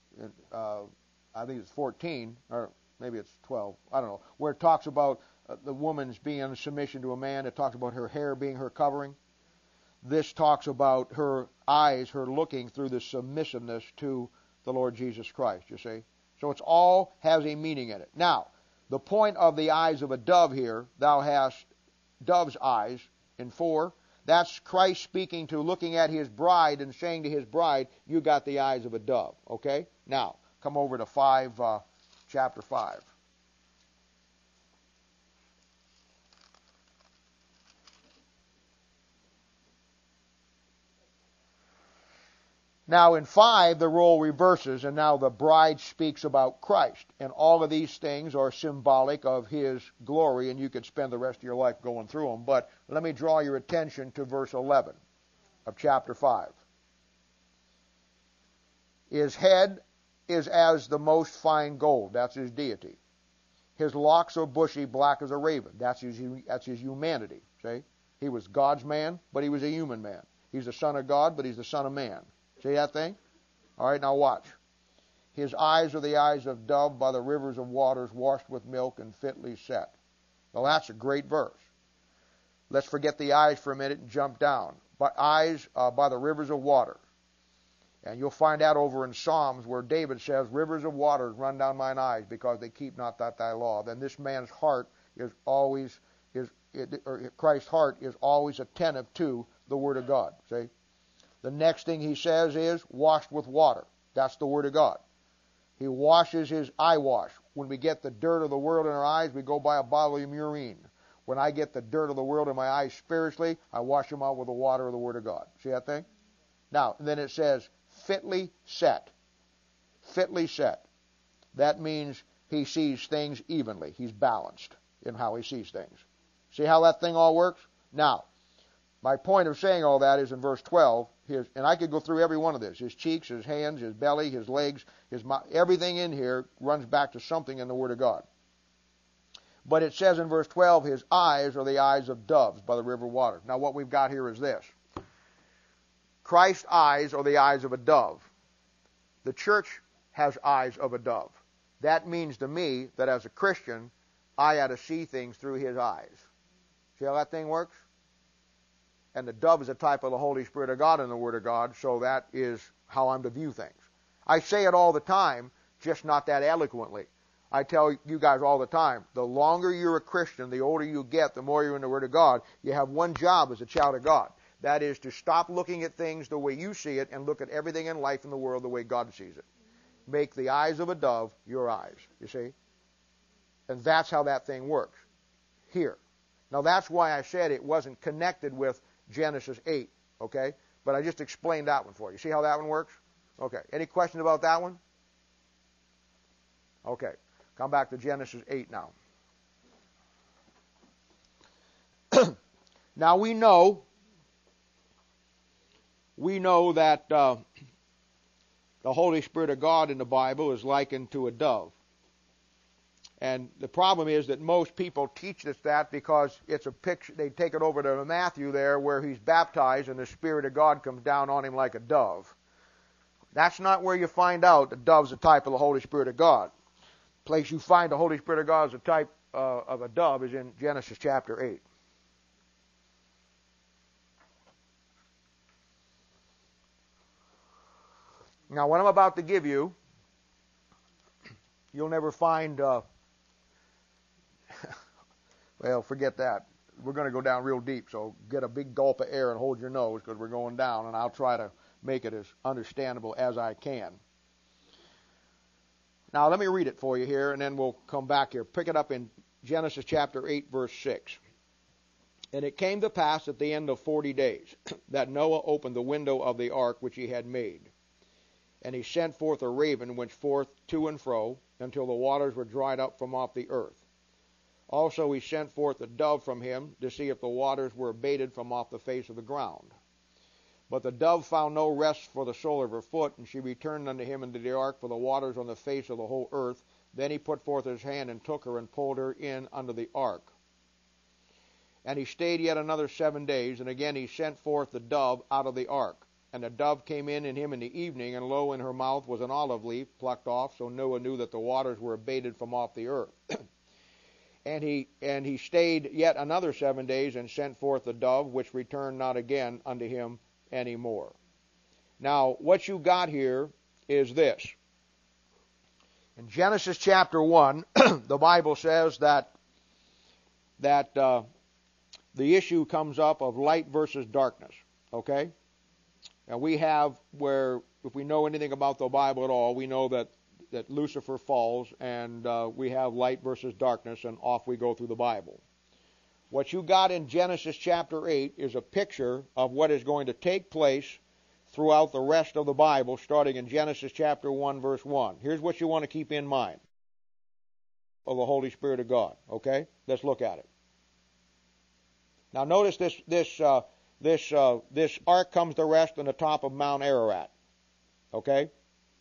I think it's 14, or maybe it's 12, I don't know, where it talks about the woman's being in submission to a man. It talks about her hair being her covering. This talks about her eyes, her looking through the submissiveness to the Lord Jesus Christ, you see. So it's all has a meaning in it. Now, the point of the eyes of a dove here, thou hast dove's eyes, in 4, that's Christ speaking to, looking at his bride and saying to his bride, you got the eyes of a dove, okay? Now, come over to chapter 5. Now in 5, the role reverses, and now the bride speaks about Christ. And all of these things are symbolic of his glory, and you could spend the rest of your life going through them. But let me draw your attention to verse 11 of chapter 5. His head is as the most fine gold. That's his deity. His locks are bushy, black as a raven. That's his humanity. See? He was God's man, but he was a human man. He's the Son of God, but he's the Son of Man. See that thing? All right, now watch. His eyes are the eyes of dove by the rivers of waters, washed with milk and fitly set. Well, that's a great verse. Let's forget the eyes for a minute and jump down. Eyes by the rivers of water. And you'll find that over in Psalms where David says, rivers of waters run down mine eyes because they keep not that thy law. Then this man's heart is always, Christ's heart is always attentive to the Word of God. See? The next thing he says is washed with water. That's the Word of God. He washes his eye wash. When we get the dirt of the world in our eyes, we go buy a bottle of urine. When I get the dirt of the world in my eyes spiritually, I wash them out with the water of the Word of God. See that thing? Now, then it says, fitly set. Fitly set. That means he sees things evenly. He's balanced in how he sees things. See how that thing all works? Now, my point of saying all that is in verse 12, and I could go through every one of this. His cheeks, his hands, his belly, his legs, his mouth, everything in here runs back to something in the Word of God. But it says in verse 12, his eyes are the eyes of doves by the river of water. Now what we've got here is this. Christ's eyes are the eyes of a dove. The church has eyes of a dove. That means to me that as a Christian, I ought to see things through his eyes. See how that thing works? And the dove is a type of the Holy Spirit of God in the Word of God, so that is how I'm to view things. I say it all the time, just not that eloquently. I tell you guys all the time, the longer you're a Christian, the older you get, the more you're in the Word of God. You have one job as a child of God. That is to stop looking at things the way you see it and look at everything in life and the world the way God sees it. make the eyes of a dove your eyes, you see? And that's how that thing works here. Now, that's why I said it wasn't connected with Genesis 8, okay? But I just explained that one for you. See how that one works? Okay. Any questions about that one? Okay. Come back to Genesis 8 now. Now, we know that the Holy Spirit of God in the Bible is likened to a dove. And the problem is that most people teach us that because it's a picture. They take it over to Matthew there where he's baptized and the Spirit of God comes down on him like a dove. That's not where you find out the dove's a type of the Holy Spirit of God. The place you find the Holy Spirit of God as a type of a dove is in Genesis chapter 8. Now, what I'm about to give you, you'll never find... well, forget that. We're going to go down real deep, so get a big gulp of air and hold your nose because we're going down, and I'll try to make it as understandable as I can. Now, let me read it for you here, and then we'll come back here. Pick it up in Genesis chapter 8, verse 6. And it came to pass at the end of 40 days that Noah opened the window of the ark which he had made. And he sent forth a raven, went forth to and fro, until the waters were dried up from off the earth. Also he sent forth a dove from him, to see if the waters were abated from off the face of the ground. But the dove found no rest for the sole of her foot, and she returned unto him into the ark, for the waters on the face of the whole earth. Then he put forth his hand, and took her, and pulled her in under the ark. And he stayed yet another 7 days, and again he sent forth the dove out of the ark. And the dove came in him in the evening, and lo, in her mouth was an olive leaf plucked off, so Noah knew that the waters were abated from off the earth. And he stayed yet another 7 days, and sent forth the dove, which returned not again unto him any more. Now, what you got here is this. In Genesis chapter 1, the Bible says that the issue comes up of light versus darkness, okay? And we have where, if we know anything about the Bible at all, we know that Lucifer falls, and we have light versus darkness, and off we go through the Bible. What you got in Genesis chapter 8 is a picture of what is going to take place throughout the rest of the Bible, starting in Genesis chapter 1, verse 1. Here's what you want to keep in mind of the Holy Spirit of God, okay? Let's look at it. Now notice this ark comes to rest on the top of Mount Ararat. Okay?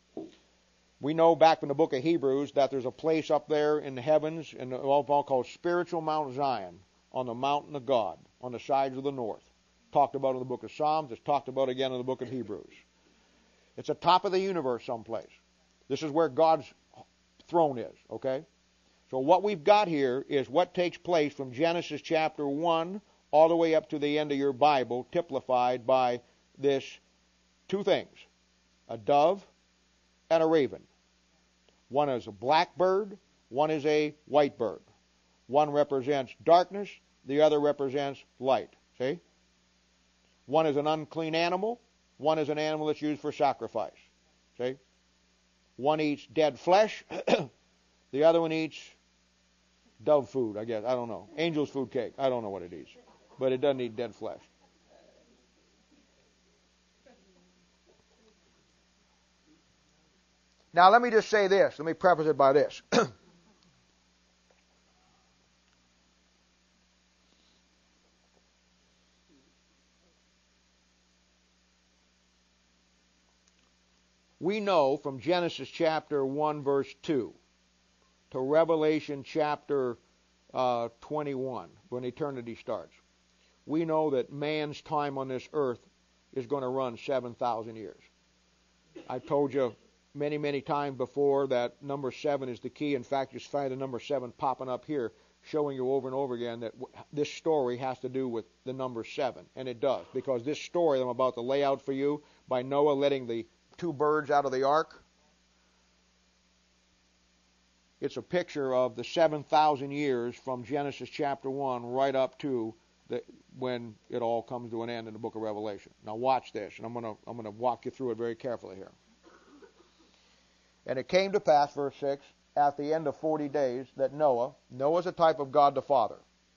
We know back in the book of Hebrews that there's a place up there in the heavens, in the called Spiritual Mount Zion, on the mountain of God, on the sides of the north. Talked about in the book of Psalms. It's talked about again in the book of Hebrews. It's the top of the universe someplace. This is where God's throne is. Okay? So what we've got here is what takes place from Genesis chapter 1 all the way up to the end of your Bible, typified by this two things, a dove and a raven. One is a black bird, one is a white bird. One represents darkness, the other represents light. See? One is an unclean animal, one is an animal that's used for sacrifice. See? One eats dead flesh, the other one eats dove food, I guess. I don't know. Angel's food cake. I don't know what it eats. But it doesn't eat dead flesh. Now, let me just say this. Let me preface it by this. We know from Genesis chapter 1, verse 2 to Revelation chapter 21, when eternity starts, we know that man's time on this earth is going to run 7,000 years. I told you many, many times before that number 7 is the key. In fact, you find the number 7 popping up here, showing you over and over again that this story has to do with the number 7. And it does, because this story I'm about to lay out for you by Noah letting the 2 birds out of the ark, it's a picture of the 7,000 years from Genesis chapter 1 right up to when it all comes to an end in the book of Revelation. Now watch this, and I'm going to walk you through it very carefully here. And it came to pass, verse 6, at the end of 40 days, that Noah's a type of God the Father.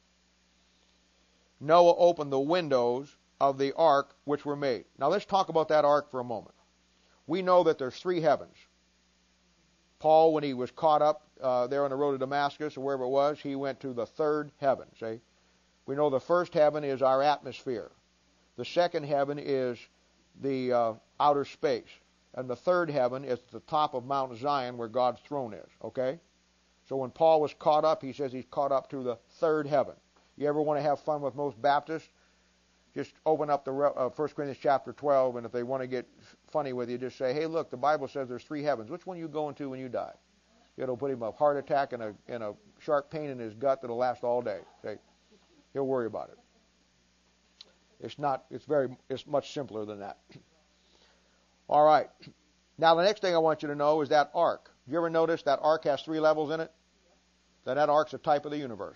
Noah opened the windows of the ark which were made. Now let's talk about that ark for a moment. We know that there's three heavens. Paul, when he was caught up there on the road to Damascus or wherever it was, he went to the third heaven. See? We know the first heaven is our atmosphere. The second heaven is the outer space. And the third heaven is the top of Mount Zion where God's throne is. Okay? So when Paul was caught up, he says he's caught up to the third heaven. You ever want to have fun with most Baptists? Just open up the 1 Corinthians chapter 12, and if they want to get funny with you, just say, hey, look, the Bible says there's three heavens. Which one are you going to when you die? It'll put him a heart attack and a sharp pain in his gut that'll last all day. Okay? He'll worry about it. It's much simpler than that. All right. Now the next thing I want you to know is that ark. You ever notice that ark has three levels in it? That ark's a type of the universe.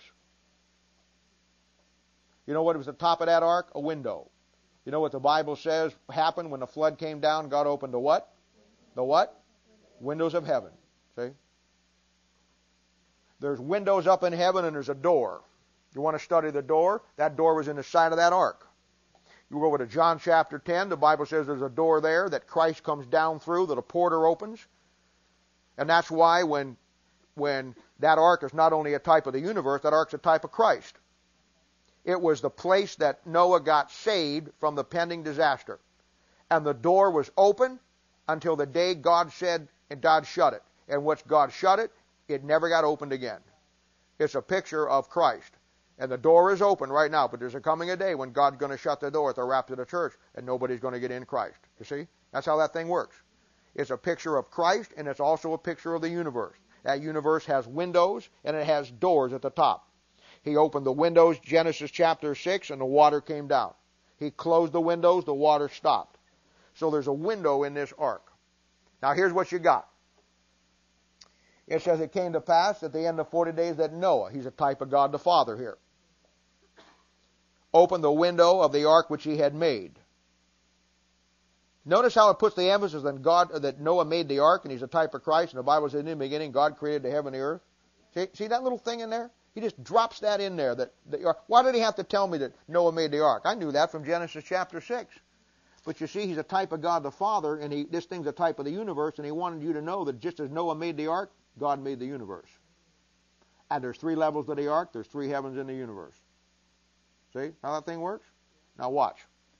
You know what was the top of that ark? A window. You know what the Bible says happened when the flood came down? God opened the what? The what? Windows of heaven. See? There's windows up in heaven and there's a door. You want to study the door? That door was in the side of that ark. You go over to John chapter 10. The Bible says there's a door there that Christ comes down through, that a porter opens. And that's why when that ark is not only a type of the universe, that ark's a type of Christ. It was the place that Noah got saved from the pending disaster. And the door was open until the day God said, and God shut it. And once God shut it, it never got opened again. It's a picture of Christ. And the door is open right now, but there's coming a day when God's going to shut the door at the rapture of the church, and nobody's going to get in Christ. You see? That's how that thing works. It's a picture of Christ, and it's also a picture of the universe. That universe has windows, and it has doors at the top. He opened the windows, Genesis chapter 6, and the water came down. He closed the windows, the water stopped. So there's a window in this ark. Now here's what you got. It says it came to pass at the end of 40 days that Noah, he's a type of God the Father here, opened the window of the ark which he had made. Notice how it puts the emphasis on God, that Noah made the ark and he's a type of Christ, and the Bible says in the beginning God created the heaven and the earth. See that little thing in there? He just drops that in there. Why did he have to tell me that Noah made the ark? I knew that from Genesis chapter 6. But you see, he's a type of God the Father, and this thing's a type of the universe, and he wanted you to know that just as Noah made the ark, God made the universe. And there's three levels to the ark. There's three heavens in the universe. See how that thing works? Now watch.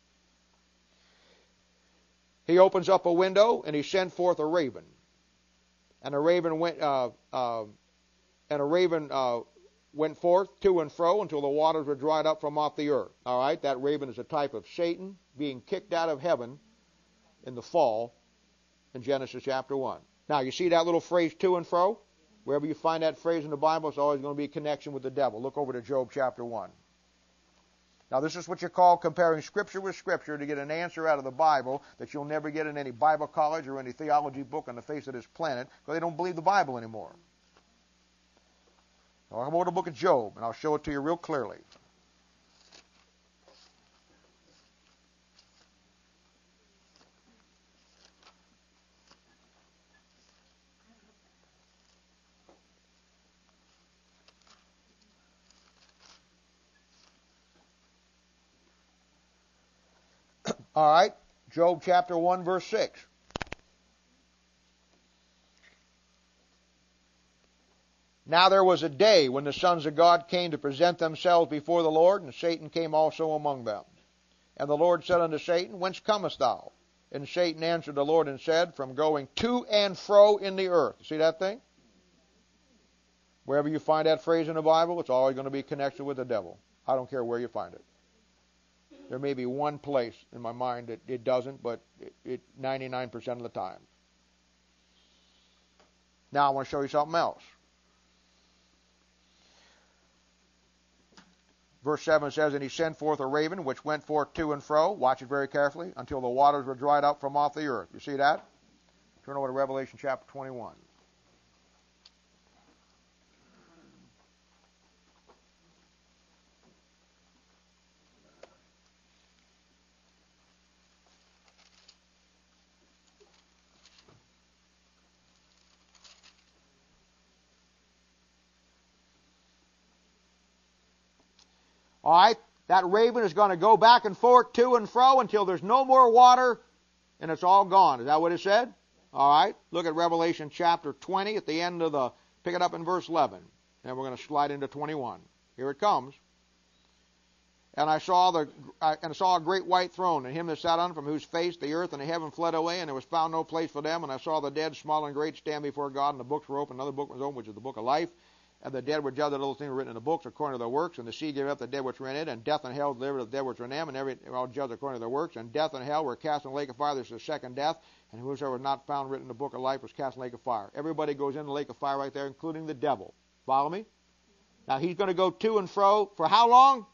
He opens up a window, and he sent forth a raven. And a raven went forth to and fro until the waters were dried up from off the earth. All right, that raven is a type of Satan being kicked out of heaven in the fall in Genesis chapter 1. Now, you see that little phrase, to and fro? Wherever you find that phrase in the Bible, it's always going to be a connection with the devil. Look over to Job chapter 1. Now, this is what you call comparing Scripture with Scripture to get an answer out of the Bible that you'll never get in any Bible college or any theology book on the face of this planet, because they don't believe the Bible anymore. Now, I'll go to the book of Job, and I'll show it to you real clearly. All right, Job chapter 1, verse 6. Now there was a day when the sons of God came to present themselves before the Lord, and Satan came also among them. And the Lord said unto Satan, Whence comest thou? And Satan answered the Lord and said, From going to and fro in the earth. See that thing? Wherever you find that phrase in the Bible, it's always going to be connected with the devil. I don't care where you find it. There may be one place in my mind that it doesn't, but it 99% of the time. Now I want to show you something else. Verse 7 says, And he sent forth a raven, which went forth to and fro, watch it very carefully, until the waters were dried up from off the earth. You see that? Turn over to Revelation chapter 21. All right? That raven is going to go back and forth, to and fro, until there's no more water, and it's all gone. Is that what it said? All right. Look at Revelation chapter 20 at the end of the, pick it up in verse 11. And we're going to slide into 21. Here it comes. And I saw a great white throne, and him that sat on it, from whose face the earth and the heaven fled away, and there was found no place for them. And I saw the dead, small and great, stand before God, and the books were opened. Another book was opened, which is the book of life. And the dead were judged of the little things written in the books according to their works. And the sea gave up the dead which were in it, and death and hell delivered the dead which were in them, and every all judged according to their works. And death and hell were cast in the lake of fire. This is the second death. And whosoever was not found written in the book of life was cast in the lake of fire. Everybody goes in the lake of fire right there, including the devil. Follow me? Now he's going to go to and fro for how long?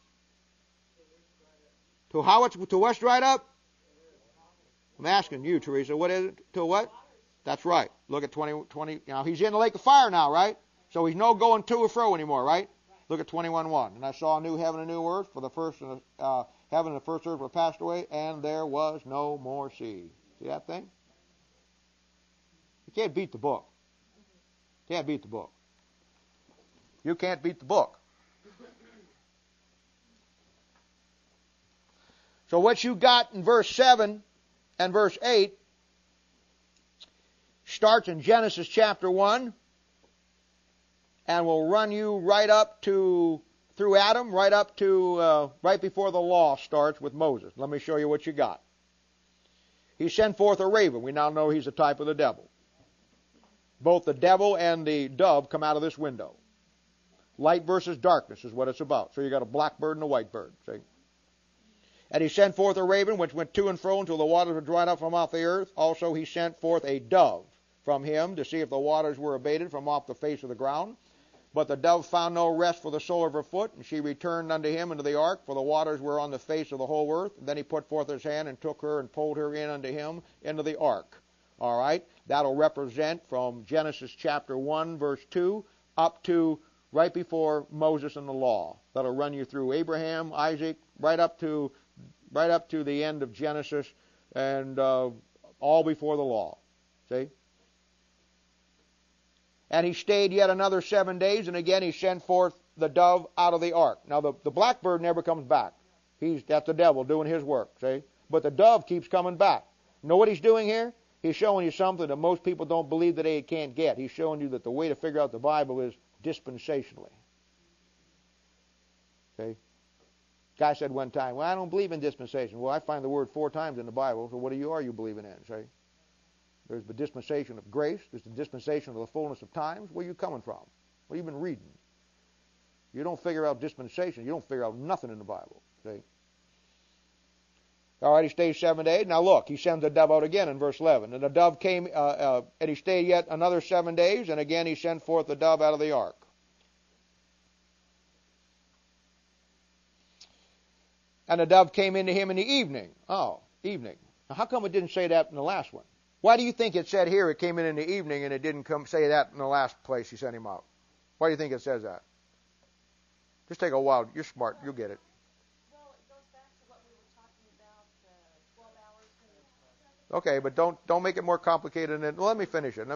To how much? To what's dried up? I'm asking you, Teresa. What is it? To what? That's right. Look at 20. Now he's in the lake of fire now, right? So he's no going to or fro anymore, right? Look at 21:1. And I saw a new heaven and a new earth, for the first heaven and the first earth were passed away, and there was no more sea. See that thing? You can't beat the book. Can't beat the book. You can't beat the book. So what you got in verse 7 and verse 8 starts in Genesis chapter 1 and will run you right up to, through Adam, right up to, right before the law starts with Moses. Let me show you what you got. He sent forth a raven. We now know he's a type of the devil. Both the devil and the dove come out of this window. Light versus darkness is what it's about. So you got a black bird and a white bird. See? And he sent forth a raven, which went to and fro until the waters were dried up from off the earth. Also he sent forth a dove from him to see if the waters were abated from off the face of the ground. But the dove found no rest for the sole of her foot, and she returned unto him into the ark, for the waters were on the face of the whole earth. And then he put forth his hand and took her and pulled her in unto him into the ark. All right? That'll represent from Genesis chapter 1, verse 2, up to right before Moses and the law. That'll run you through Abraham, Isaac, right up to the end of Genesis, and all before the law. See? And he stayed yet another 7 days, and again he sent forth the dove out of the ark. Now the blackbird never comes back. That's the devil doing his work, see? But the dove keeps coming back. You know what he's doing here? He's showing you something that most people don't believe that they can't get. He's showing you that the way to figure out the Bible is dispensationally. See? Guy said one time, well, I don't believe in dispensation. Well, I find the word 4 times in the Bible, so what are you believing in? See? There's the dispensation of grace. There's the dispensation of the fullness of times. Where are you coming from? What have you been reading? You don't figure out dispensation. You don't figure out nothing in the Bible. See? All right, he stays 7 days. Now look, he sends the dove out again in verse 11. And the dove came, and he stayed yet another 7 days, and again he sent forth the dove out of the ark. And the dove came into him in the evening. Oh, evening. Now how come it didn't say that in the last one? Why do you think it said here it came in the evening and it didn't say that in the last place he sent him out? Why do you think it says that? Just take a while. You're smart. You'll get it. Well, it goes back to what we were talking about, 12 hours. Okay, but don't make it more complicated than it. Well, let me finish it.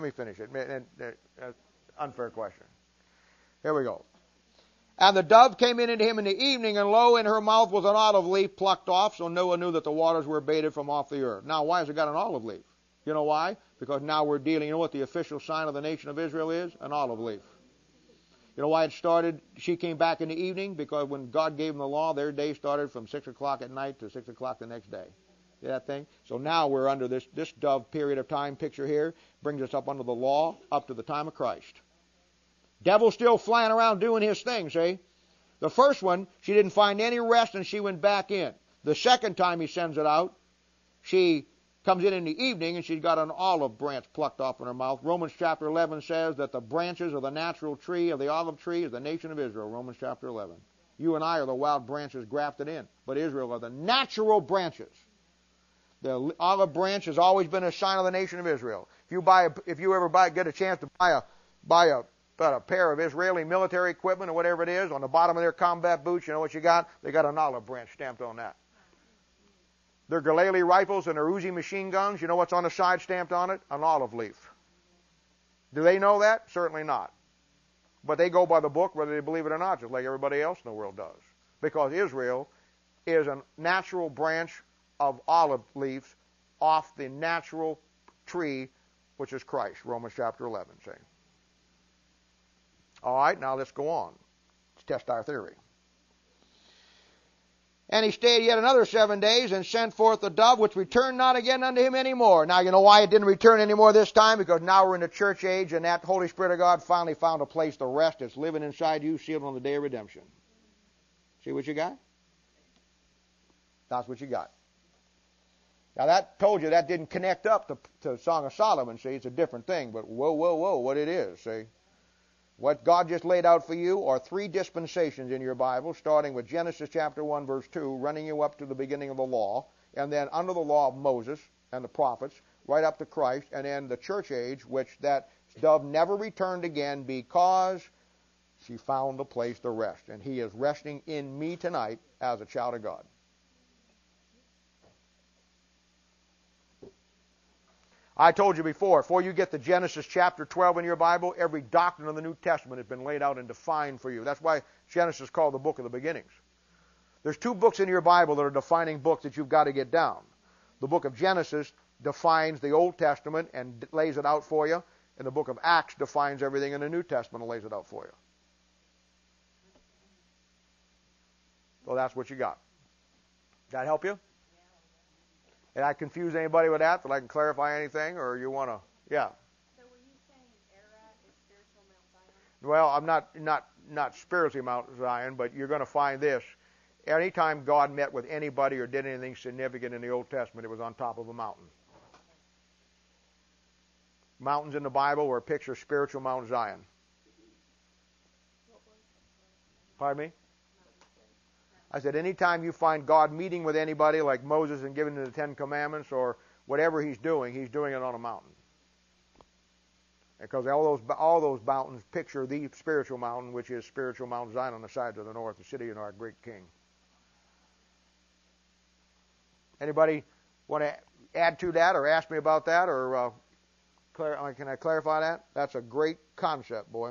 Unfair question. Here we go. And the dove came in unto him in the evening, and lo, in her mouth was an olive leaf plucked off, so Noah knew that the waters were abated from off the earth. Now, why has it got an olive leaf? You know why? Because now we're dealing, you know what the official sign of the nation of Israel is? An olive leaf. You know why it started, she came back in the evening? Because when God gave them the law, their day started from 6 o'clock at night to 6 o'clock the next day. See that thing? So now we're under this dove period of time picture here, brings us up under the law, up to the time of Christ. Devil's still flying around doing his thing, see? The first one, she didn't find any rest and she went back in. The second time he sends it out, she comes in the evening and she's got an olive branch plucked off in her mouth. Romans chapter 11 says that the branches of the natural tree, of the olive tree, is the nation of Israel. Romans chapter 11. You and I are the wild branches grafted in, but Israel are the natural branches. The olive branch has always been a sign of the nation of Israel. If you ever get a chance to buy a pair of Israeli military equipment or whatever it is, on the bottom of their combat boots, you know what you got? They got an olive branch stamped on that. Their Galili rifles and their Uzi machine guns, you know what's on the side stamped on it? An olive leaf. Do they know that? Certainly not. But they go by the book whether they believe it or not, just like everybody else in the world does. because Israel is a natural branch of olive leaves off the natural tree, which is Christ, Romans chapter 11. See? All right, now let's go on. Let's test our theory. And he stayed yet another 7 days and sent forth the dove, which returned not again unto him any more. Now, you know why it didn't return anymore this time? Because now we're in the church age, and that Holy Spirit of God finally found a place to rest. It's living inside you, sealed on the day of redemption. See what you got? That's what you got. Now, that told you that didn't connect up to Song of Solomon. See, it's a different thing, but whoa, what it is, see? What God just laid out for you are 3 dispensations in your Bible, starting with Genesis chapter 1, verse 2, running you up to the beginning of the law, and then under the law of Moses and the prophets, right up to Christ, and then the church age, which that dove never returned again because she found a place to rest. And he is resting in me tonight as a child of God. I told you before you get to Genesis chapter 12 in your Bible, every doctrine of the New Testament has been laid out and defined for you. That's why Genesis is called the book of the beginnings. There's 2 books in your Bible that are defining books that you've got to get down. The book of Genesis defines the Old Testament and lays it out for you, and the book of Acts defines everything in the New Testament and lays it out for you. So that's what you got. That help you? Did I confuse anybody with that I can clarify anything, or you want to? Yeah. So were you saying Ararat is spiritual Mount Zion? Well, I'm not spiritually Mount Zion, but you're going to find this. Anytime God met with anybody or did anything significant in the Old Testament, it was on top of a mountain. Mountains in the Bible were a picture of spiritual Mount Zion. Pardon me? I said, anytime you find God meeting with anybody like Moses and giving him the 10 Commandments or whatever he's doing it on a mountain. Because all those mountains picture the spiritual mountain, which is spiritual Mount Zion on the sides of the north, the city of our great King. Anybody want to add to that or ask me about that, or can I clarify that? That's a great concept, boy.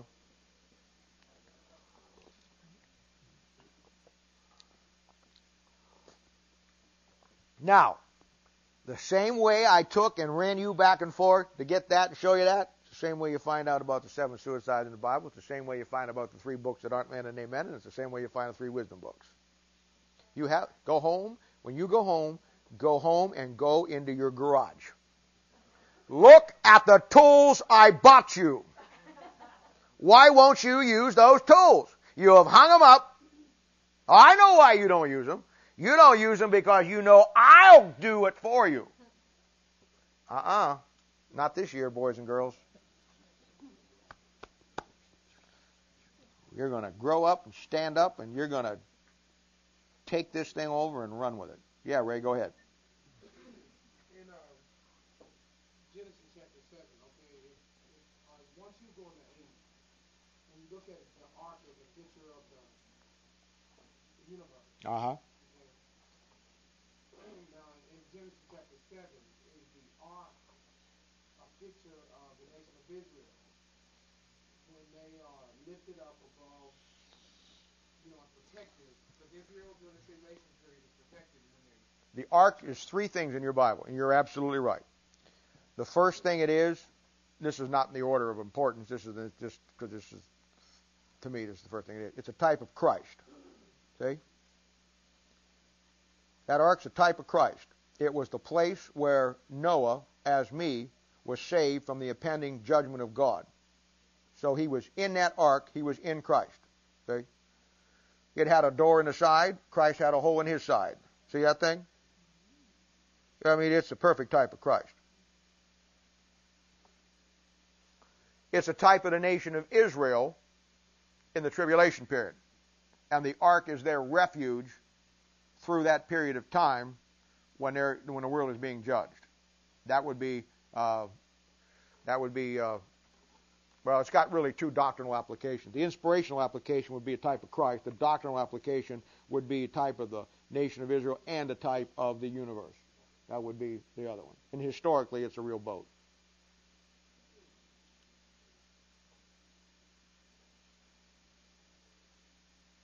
Now, the same way I took and ran you back and forth to get that and show you that, it's the same way you find out about the 7 suicides in the Bible. It's the same way you find about the 3 books that aren't men and amen, and it's the same way you find the 3 wisdom books. Go home. When you go home and go into your garage. Look at the tools I bought you. Why won't you use those tools? You have hung them up. I know why you don't use them. You don't use them because you know I'll do it for you. Not this year, boys and girls. You're going to grow up and stand up, and you're going to take this thing over and run with it. Yeah, Ray, go ahead. In Genesis chapter 7, okay, once you go into Amos, and you look at the ark as a picture of the universe. Uh-huh. Now, in Genesis chapter 7, is the ark a picture of the nation of Israel when they are lifted up above, protected, because Israel during the tribulation period is protected when they... The ark is 3 things in your Bible, and you're absolutely right. The first thing it is, this is not in the order of importance, this is just because this is, to me, this is the first thing it is. It's a type of Christ. See? That ark's a type of Christ. It was the place where Noah, as me, was saved from the impending judgment of God. So he was in that ark, he was in Christ. See? It had a door in the side, Christ had a hole in his side. See that thing? I mean, it's the perfect type of Christ. It's a type of the nation of Israel in the tribulation period. And the ark is their refuge through that period of time when the world is being judged. That would be well, it's got really 2 doctrinal applications. The inspirational application would be a type of Christ. The doctrinal application would be a type of the nation of Israel and a type of the universe. That would be the other one. And historically, it's a real boat.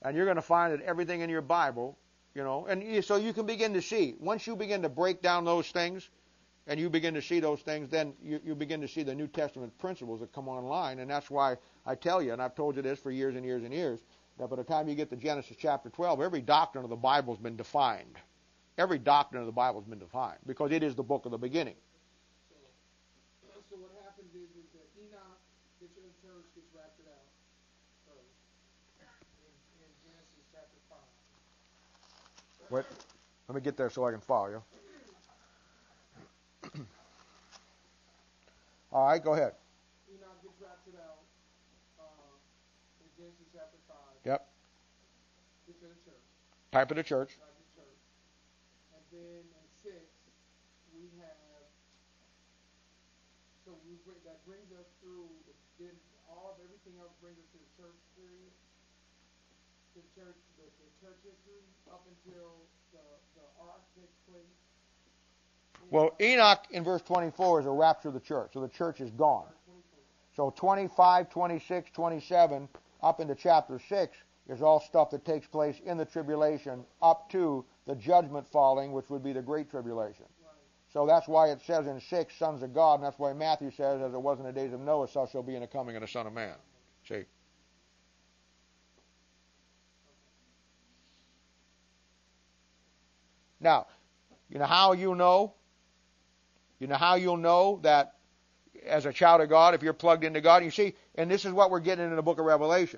And you're going to find that everything in your Bible, so you can begin to see. Once you begin to break down those things, and you begin to see those things, then you begin to see the New Testament principles that come online. And that's why I tell you, and I've told you this for years and years and years, that by the time you get to Genesis chapter 12, every doctrine of the Bible has been defined. Every doctrine of the Bible has been defined, because it is the book of the beginning. So what happens is that Enoch gets in the church, gets raptured out first in Genesis chapter 5. Wait, let me get there so I can follow you. All right, go ahead. Enoch gets raptured out in Genesis chapter 5. Yep. Gets in the church. Type of the church. And then in 6, we have, that brings us through, then everything else brings us to the church period, the church history, up until the ark takes place. Well, Enoch in verse 24 is a rapture of the church, so the church is gone. So 25, 26, 27, up into chapter 6 is all stuff that takes place in the tribulation up to the judgment falling, which would be the great tribulation. So that's why it says in 6, sons of God, and that's why Matthew says, as it was in the days of Noah, so shall be in the coming of the Son of Man. See? Now, you know how you'll know? You know how you'll know that as a child of God, if you're plugged into God? You see, and this is what we're getting in the book of Revelation.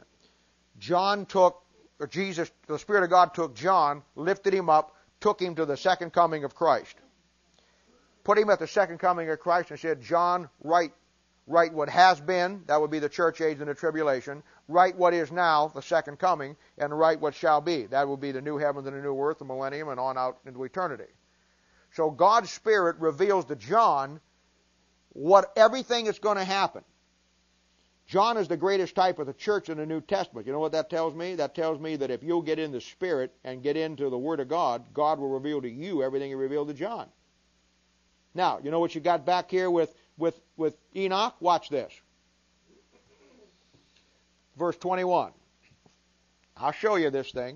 Jesus, the Spirit of God took John, lifted him up, took him to the second coming of Christ. Put him at the second coming of Christ and said, John, write what has been, that would be the church age and the tribulation, write what is now, the second coming, and write what shall be. That will be the new heavens and the new earth, the millennium, and on out into eternity. So God's Spirit reveals to John everything that's going to happen. John is the greatest type of the church in the New Testament. You know what that tells me? That tells me that if you'll get in the Spirit and get into the Word of God, God will reveal to you everything He revealed to John. Now, you know what you got back here with Enoch? Watch this. Verse 21. I'll show you this thing.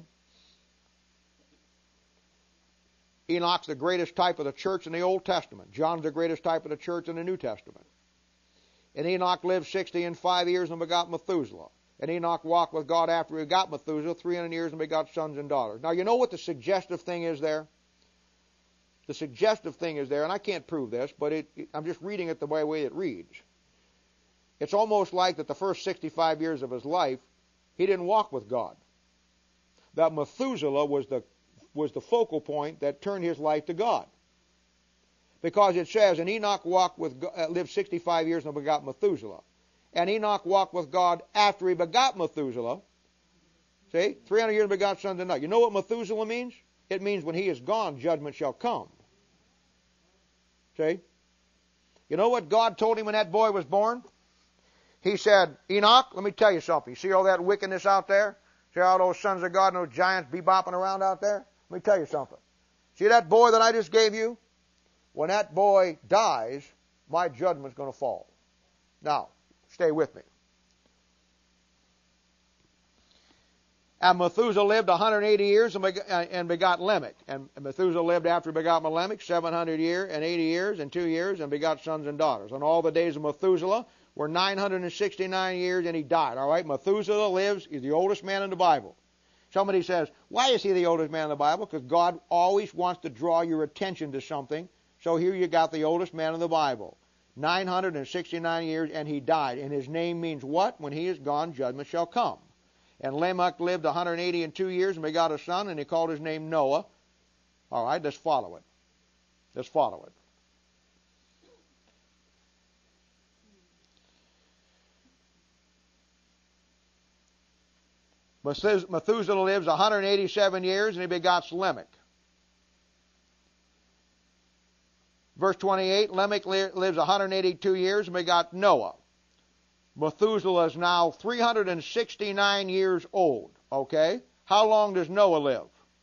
Enoch's the greatest type of the church in the Old Testament. John's the greatest type of the church in the New Testament. And Enoch lived 60 and 5 years and begot Methuselah. And Enoch walked with God after he begot Methuselah 300 years and begot sons and daughters. Now, you know what the suggestive thing is there? The suggestive thing is there, and I can't prove this, but I'm just reading it the way it reads. It's almost like that the first 65 years of his life, he didn't walk with God. That Methuselah was the focal point that turned his life to God. Because it says, and Enoch lived 65 years and begot Methuselah. And Enoch walked with God after he begot Methuselah. See? 300 years and begot sons and daughters. You know what Methuselah means? It means when he is gone, judgment shall come. See? You know what God told him when that boy was born? He said, Enoch, let me tell you something. You see all that wickedness out there? See all those sons of God and those giants bebopping around out there? Let me tell you something. See that boy that I just gave you? When that boy dies, my judgment's going to fall. Now, stay with me. And Methuselah lived 180 years and begot Lamech. And Methuselah lived after he begot Lamech 700 years and 80 years and 2 years and begot sons and daughters. And all the days of Methuselah were 969 years and he died. All right, Methuselah he's the oldest man in the Bible. Somebody says, why is he the oldest man in the Bible? Because God always wants to draw your attention to something. So here you got the oldest man in the Bible. 969 years and he died. And his name means what? When he is gone, judgment shall come. And Lamech lived 180 and 2 years and begot a son, and he called his name Noah. All right, let's follow it. Let's follow it. Methuselah lives 187 years and he begots Lamech. Verse 28, Lamech lives 182 years and begot Noah. Methuselah is now 369 years old. Okay? How long does Noah live?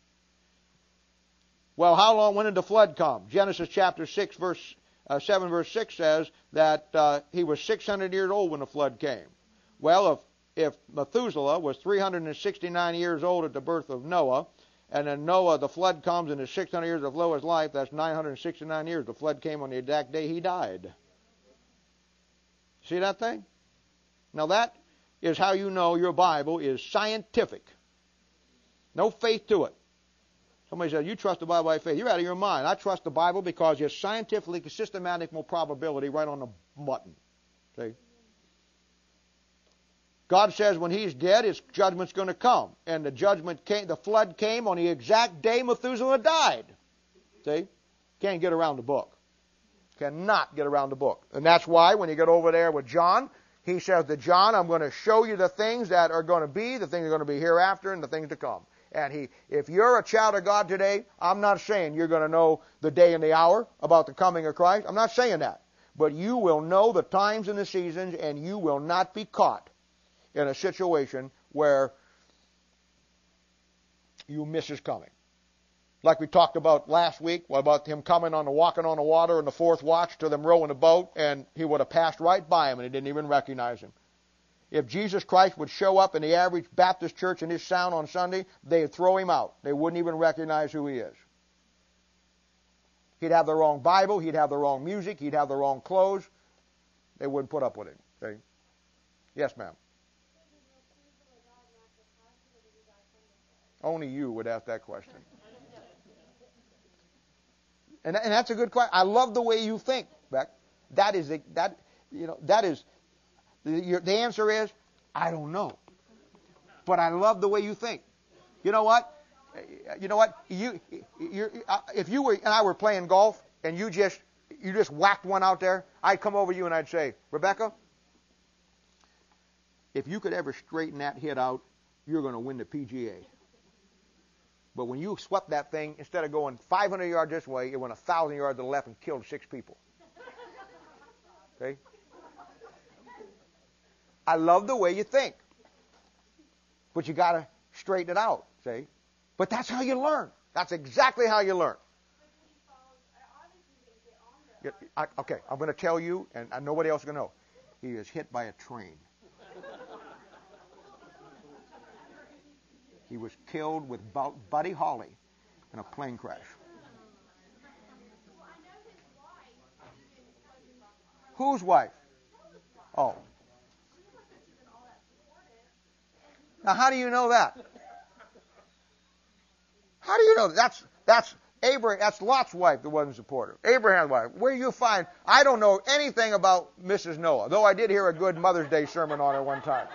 Well, when did the flood come? Genesis chapter 6, 7, verse 6 says that he was 600 years old when the flood came. Well, if Methuselah was 369 years old at the birth of Noah, and then Noah, the flood comes and is 600 years of Noah's life, that's 969 years. The flood came on the exact day he died. See that thing? Now that is how you know your Bible is scientific. No faith to it. Somebody says, you trust the Bible by faith. You're out of your mind. I trust the Bible because it's scientifically systematical probability right on the button. See? God says when he's dead, his judgment's going to come. And the flood came on the exact day Methuselah died. See? Can't get around the book. Cannot get around the book. And that's why when you get over there with John, he says to John, I'm going to show you the things that are going to be, the things that are going to be hereafter, and the things to come. And if you're a child of God today, I'm not saying you're going to know the day and the hour about the coming of Christ. I'm not saying that. But you will know the times and the seasons, and you will not be caught in a situation where you miss his coming. Like we talked about last week, about him coming walking on the water in the fourth watch to them rowing the boat, and he would have passed right by him, and he didn't even recognize him. If Jesus Christ would show up in the average Baptist church in his sound on Sunday, they'd throw him out. They wouldn't even recognize who he is. He'd have the wrong Bible, he'd have the wrong music, he'd have the wrong clothes. They wouldn't put up with him. See? Yes, ma'am. Only you would ask that question. And that's a good question. I love the way you think, Beck. The answer is, I don't know. But I love the way you think. You know what? If you and I were playing golf and you just whacked one out there, I'd come over to you and I'd say, Rebecca, if you could ever straighten that hit out, you're going to win the PGA. But when you swept that thing, instead of going 500 yards this way, it went 1,000 yards to the left and killed 6 people. Okay? I love the way you think. But you got to straighten it out, see? But that's how you learn. That's exactly how you learn. Okay, I'm going to tell you, and nobody else is going to know. He is hit by a train. He was killed with Buddy Holly in a plane crash. Whose wife? Oh. Now, how do you know that? How do you know that? That's Abraham. That's Lot's wife that wasn't supportive. Abraham's wife. Where you find? I don't know anything about Mrs. Noah, though I did hear a good Mother's Day sermon on her one time.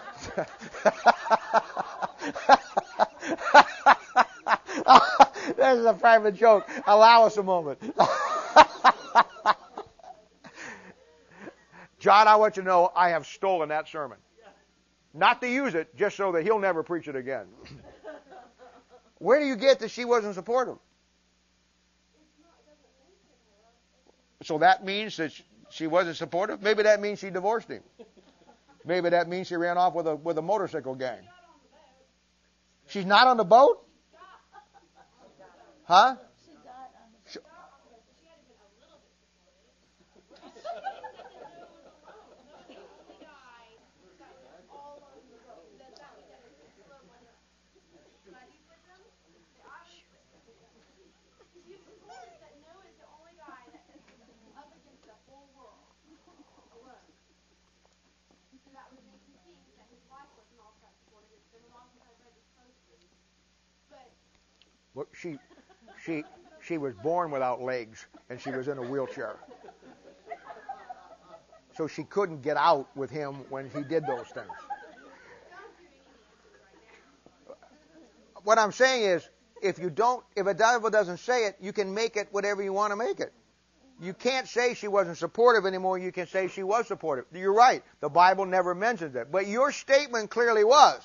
This is a private joke. Allow us a moment. John, I want you to know I have stolen that sermon. Not to use it, just so that he'll never preach it again. Where do you get that she wasn't supportive? So that means that she wasn't supportive? Maybe that means she divorced him. Maybe that means she ran off with a motorcycle gang. She's not on the boat? Huh? Well, she was born without legs, and she was in a wheelchair. So she couldn't get out with him when he did those things. What I'm saying is, if a devil doesn't say it, you can make it whatever you want to make it. You can't say she wasn't supportive anymore. You can say she was supportive. You're right. The Bible never mentions it. But your statement clearly was.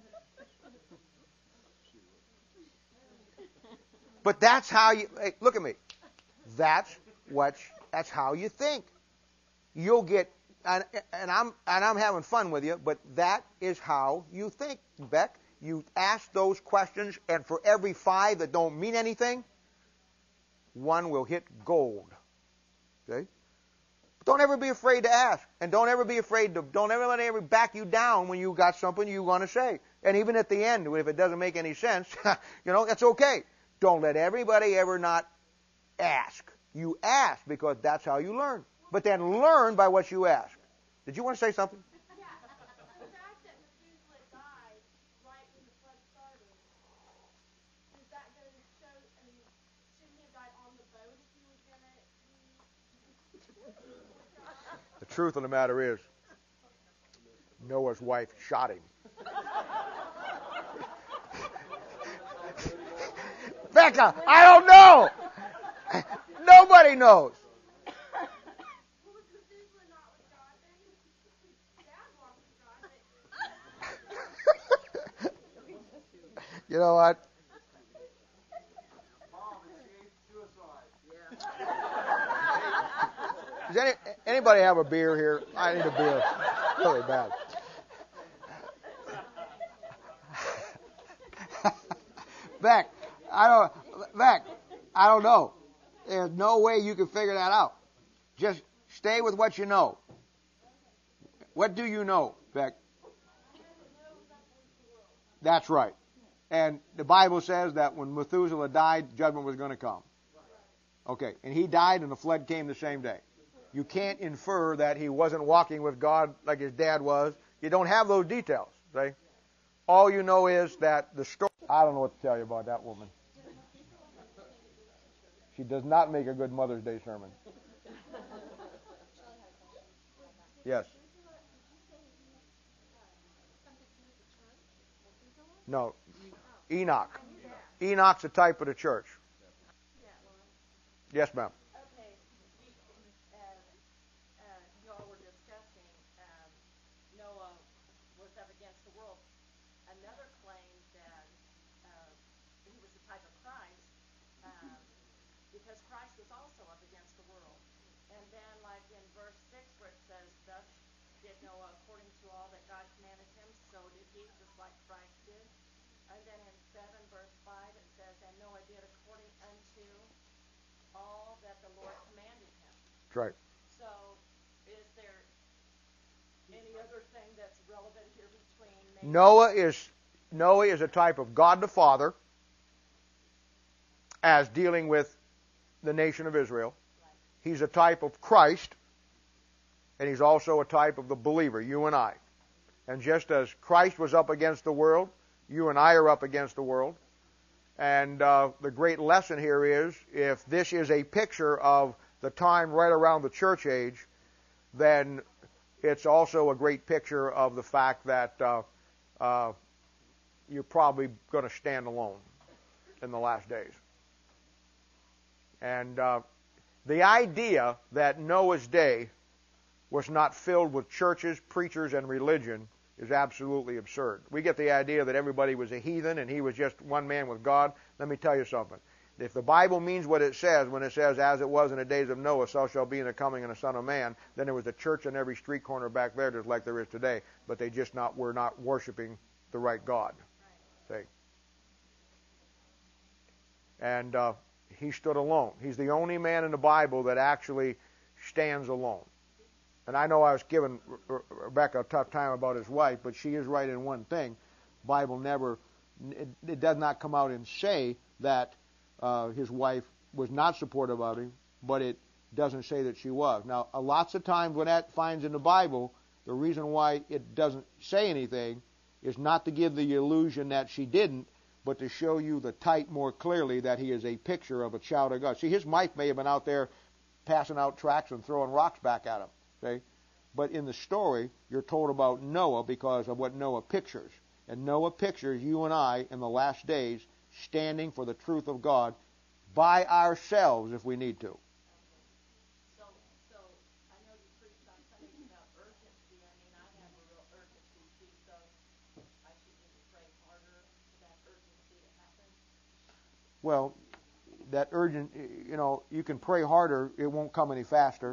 But that's how you, hey, look at me. That's how you think. You'll get, and I'm having fun with you, but that is how you think, Beck. You ask those questions, and for every 5 that don't mean anything, 1 will hit gold. Okay? But Don't ever be afraid to ask. And don't ever let anybody back you down when you got something you want to say. And even at the end, if it doesn't make any sense, that's okay. Don't let everybody ever not ask. You ask because that's how you learn. But then learn by what you ask. Did you want to say something? Yeah. The fact that Methuselah died right when the flood started, is that going to show, I mean, shouldn't he have died on the boat if he was going to be with God? The truth of the matter is, Noah's wife shot him. Becca, I don't know. Nobody knows. Well, was Methuselah not with God then? Dad walked with God, but You know what? Mom escaped suicide. Does anybody have a beer here? I need a beer really bad. Beck, I don't know. There's no way you can figure that out. Just stay with what you know. What do you know, Beck? That's right. And the Bible says that when Methuselah died, judgment was going to come. Okay, and he died and the flood came the same day. You can't infer that he wasn't walking with God like his dad was. You don't have those details, see? All you know is that the story... I don't know what to tell you about that woman. She does not make a good Mother's Day sermon. Yes. No. Enoch. Enoch's a type of the church. Yes, ma'am. Okay, you all were discussing Noah was up against the world. Another claims that he was the type of Christ because Christ was also up against the world. And then, like in verse 6 where it says, thus did Noah according to all that God commanded him, so did he, just like Christ did. And then in 7 verse 5 it says, and Noah did according unto all that the Lord commanded him. That's right. So, is there any other thing that's relevant here between maybe Noah is a type of God the Father as dealing with the nation of Israel. He's a type of Christ, and he's also a type of the believer, you and I. And just as Christ was up against the world, you and I are up against the world. And the great lesson here is, if this is a picture of the time right around the church age, then it's also a great picture of the fact that you're probably going to stand alone in the last days. And the idea that Noah's day was not filled with churches, preachers, and religion is absolutely absurd. We get the idea that everybody was a heathen and he was just one man with God. Let me tell you something. If the Bible means what it says, when it says, as it was in the days of Noah, so shall be in the coming of the Son of Man, then there was a church on every street corner back there just like there is today, but they just were not worshiping the right God. See? And he stood alone. He's the only man in the Bible that actually stands alone. And I know I was giving Rebecca a tough time about his wife, but she is right in one thing. Bible it does not come out and say that his wife was not supportive of him, but it doesn't say that she was. Now, lots of times when that finds in the Bible, the reason why it doesn't say anything is not to give the illusion that she didn't, but to show you the type more clearly that he is a picture of a child of God. See, his wife may have been out there passing out tracts and throwing rocks back at him. Okay? But in the story, you're told about Noah because of what Noah pictures. And Noah pictures you and I in the last days standing for the truth of God by ourselves if we need to. So I know you preached on Sundays about urgency. I mean, I have a real urgency too, so I should need to pray harder for that urgency to happen. Well, that urgent, you can pray harder, it won't come any faster.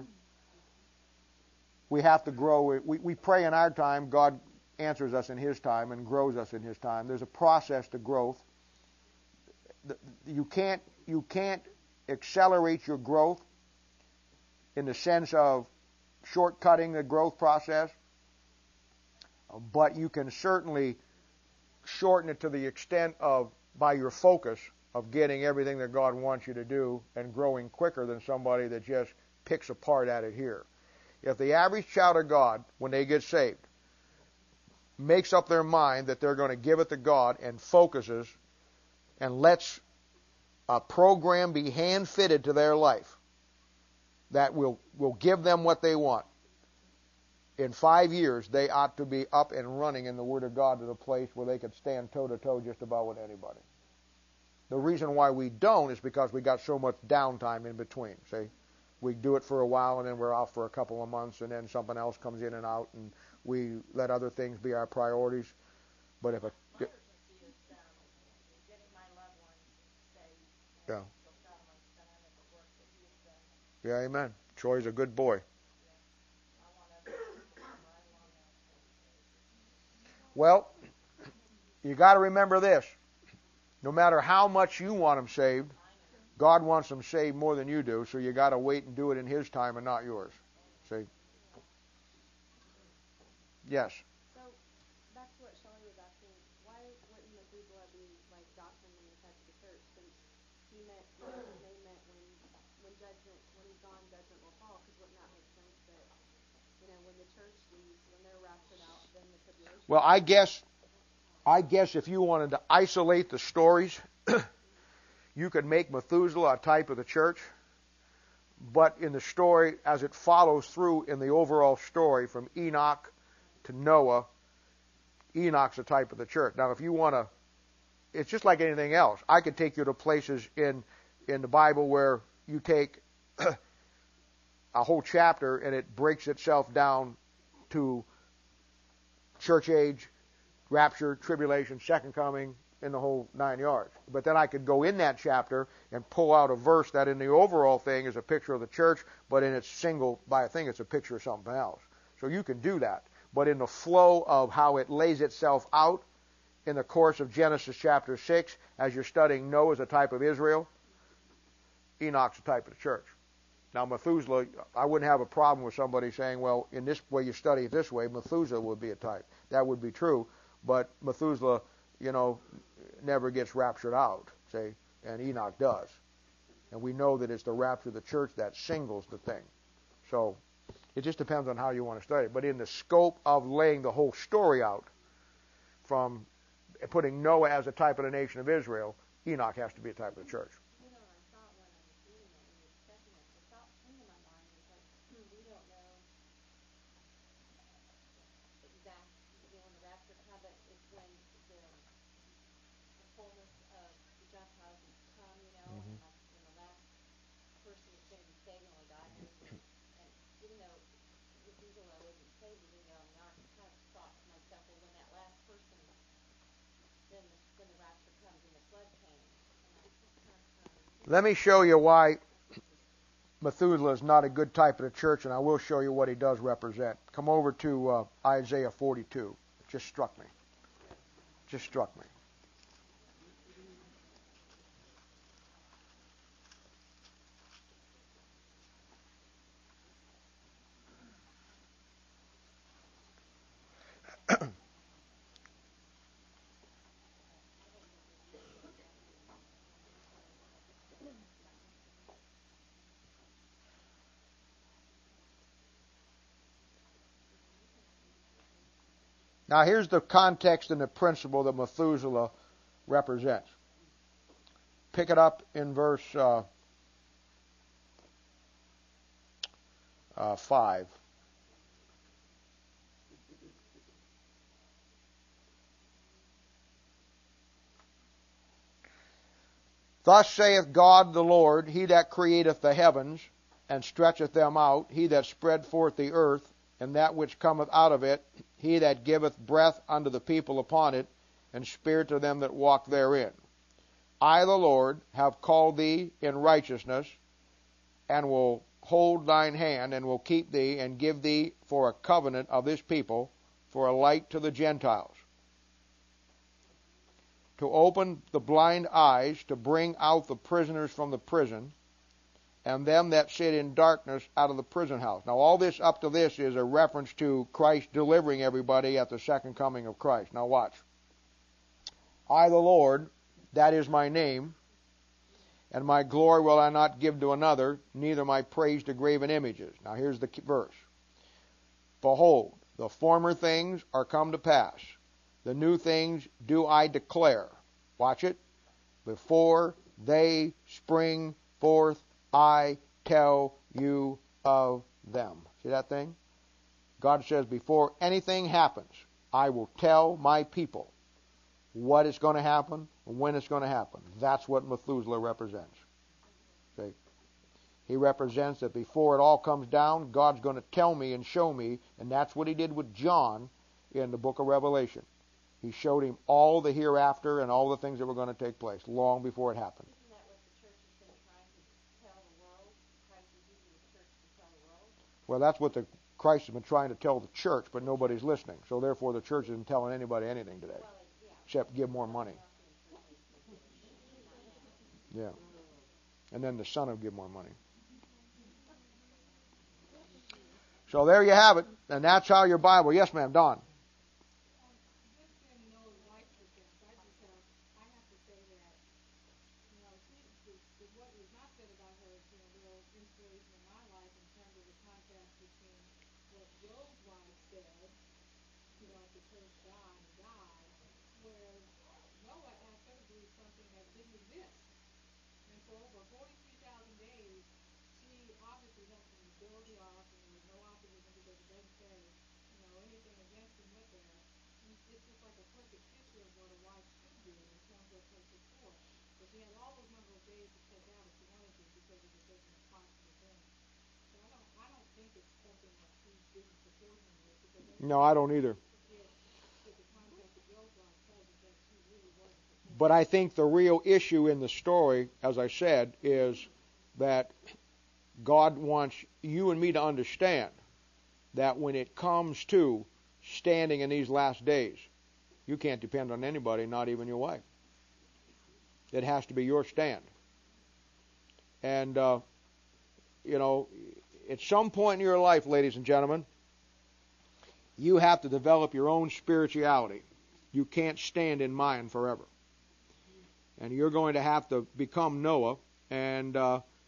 We have to grow. We pray in our time, God answers us in His time and grows us in His time. There's a process to growth. You can't accelerate your growth in the sense of shortcutting the growth process, but you can certainly shorten it to the extent of, by your focus, of getting everything that God wants you to do and growing quicker than somebody that just picks apart at it here. If the average child of God, when they get saved, makes up their mind that they're going to give it to God and focuses and lets a program be hand-fitted to their life that will give them what they want, in 5 years, they ought to be up and running in the Word of God to the place where they could stand toe-to-toe just about with anybody. The reason why we don't is because we got so much downtime in between. See, we do it for a while, and then we're off for a couple of months, and then something else comes in and out, and we let other things be our priorities. But if a My urgency is getting my loved ones saved. Yeah. So proud of my son and the work that he has done. Yeah, amen. Troy's a good boy. I want others to come right along that. Well, you got to remember this. No matter how much you want them saved, God wants them saved more than you do, so you got to wait and do it in His time and not yours. See? Yes. So, back to what Shelley was asking, why wouldn't Methuselah be like doctrinally the type of the church, since he meant, when they meant when judgment, when he's gone, judgment will fall? Because wouldn't that make sense that, when the church leaves, when they're raptured out, then the tribulation? Well, I guess if you wanted to isolate the stories, you could make Methuselah a type of the church. But in the story, as it follows through in the overall story from Enoch to Noah, Enoch's a type of the church. Now, if you want to, it's just like anything else. I could take you to places in the Bible where you take a whole chapter and it breaks itself down to church age, rapture, tribulation, second coming, in the whole 9 yards. But then I could go in that chapter and pull out a verse that in the overall thing is a picture of the church, but in its single by a thing it's a picture of something else. So you can do that. But in the flow of how it lays itself out in the course of Genesis chapter 6, as you're studying Noah as a type of Israel, Enoch's a type of the church. Now Methuselah, I wouldn't have a problem with somebody saying, well, in this way you study it this way, Methuselah would be a type. That would be true. But Methuselah, never gets raptured out, see, and Enoch does. And we know that it's the rapture of the church that singles the thing. So it just depends on how you want to study it. But in the scope of laying the whole story out, from putting Noah as a type of the nation of Israel, Enoch has to be a type of the church. I thought when I was reading it and you were discussing it, the thought came to my mind was like, we don't know exact, the rapture, how that is when the fullness of the Gentiles has come, and like when the last person is going to be saved and only God knows. And even though Methuselah wasn't saved, even though on the ark, I kind of thought to myself, well, when that last person, then the rapture comes and the flood came. And I just kind of Let me show you why Methuselah is not a good type of the church, and I will show you what he does represent. Come over to Isaiah 42. It just struck me. Now here's the context and the principle that Methuselah represents. Pick it up in verse 5. Thus saith God the Lord, He that createth the heavens, and stretcheth them out, He that spread forth the earth, and that which cometh out of it, He that giveth breath unto the people upon it, and spirit to them that walk therein. I, the Lord, have called thee in righteousness, and will hold thine hand, and will keep thee, and give thee for a covenant of this people, for a light to the Gentiles, to open the blind eyes, to bring out the prisoners from the prison, and them that sit in darkness out of the prison house. Now all this up to this is a reference to Christ delivering everybody at the second coming of Christ. Now watch. I, the Lord, that is my name, and my glory will I not give to another, neither my praise to graven images. Now here's the verse. Behold, the former things are come to pass. The new things do I declare. Watch it. Before they spring forth, I tell you of them. See that thing? God says, before anything happens, I will tell my people what is going to happen, when it's going to happen. That's what Methuselah represents. See? He represents that before it all comes down, God's going to tell me and show me, and that's what he did with John in the book of Revelation. He showed him all the hereafter and all the things that were going to take place long before it happened. Isn't that what the church has been trying to tell the world? Christ is using the church to tell the world? Well, that's what Christ has been trying to tell the church, but nobody's listening. So therefore the church isn't telling anybody anything today, except give more money. Yeah. And then the Son will give more money. So there you have it. And that's how your Bible. Yes, ma'am, Dawn. What was not said about her is a real inspiration in my life in terms of the contrast between what Job's wife said, to curse God and die, where Noah asked her to do something that didn't exist. And for over 43,000 days, she obviously helped him to build the ark, and there was no opposition because it doesn't say, anything against him with there. And it's just like a perfect picture of what a wife should do in terms of her support. But she had all those number of days to check out if she wanted to because of the certain impossible things. So I don't think it's something that she didn't support him with because No, I don't either. with the context of Job's life tells us that she really wasn't supporting. But I think the real issue in the story, as I said, is that God wants you and me to understand that when it comes to standing in these last days, you can't depend on anybody, not even your wife. It has to be your stand. And, at some point in your life, ladies and gentlemen, you have to develop your own spirituality. You can't stand in mine forever. And you're going to have to become Noah. And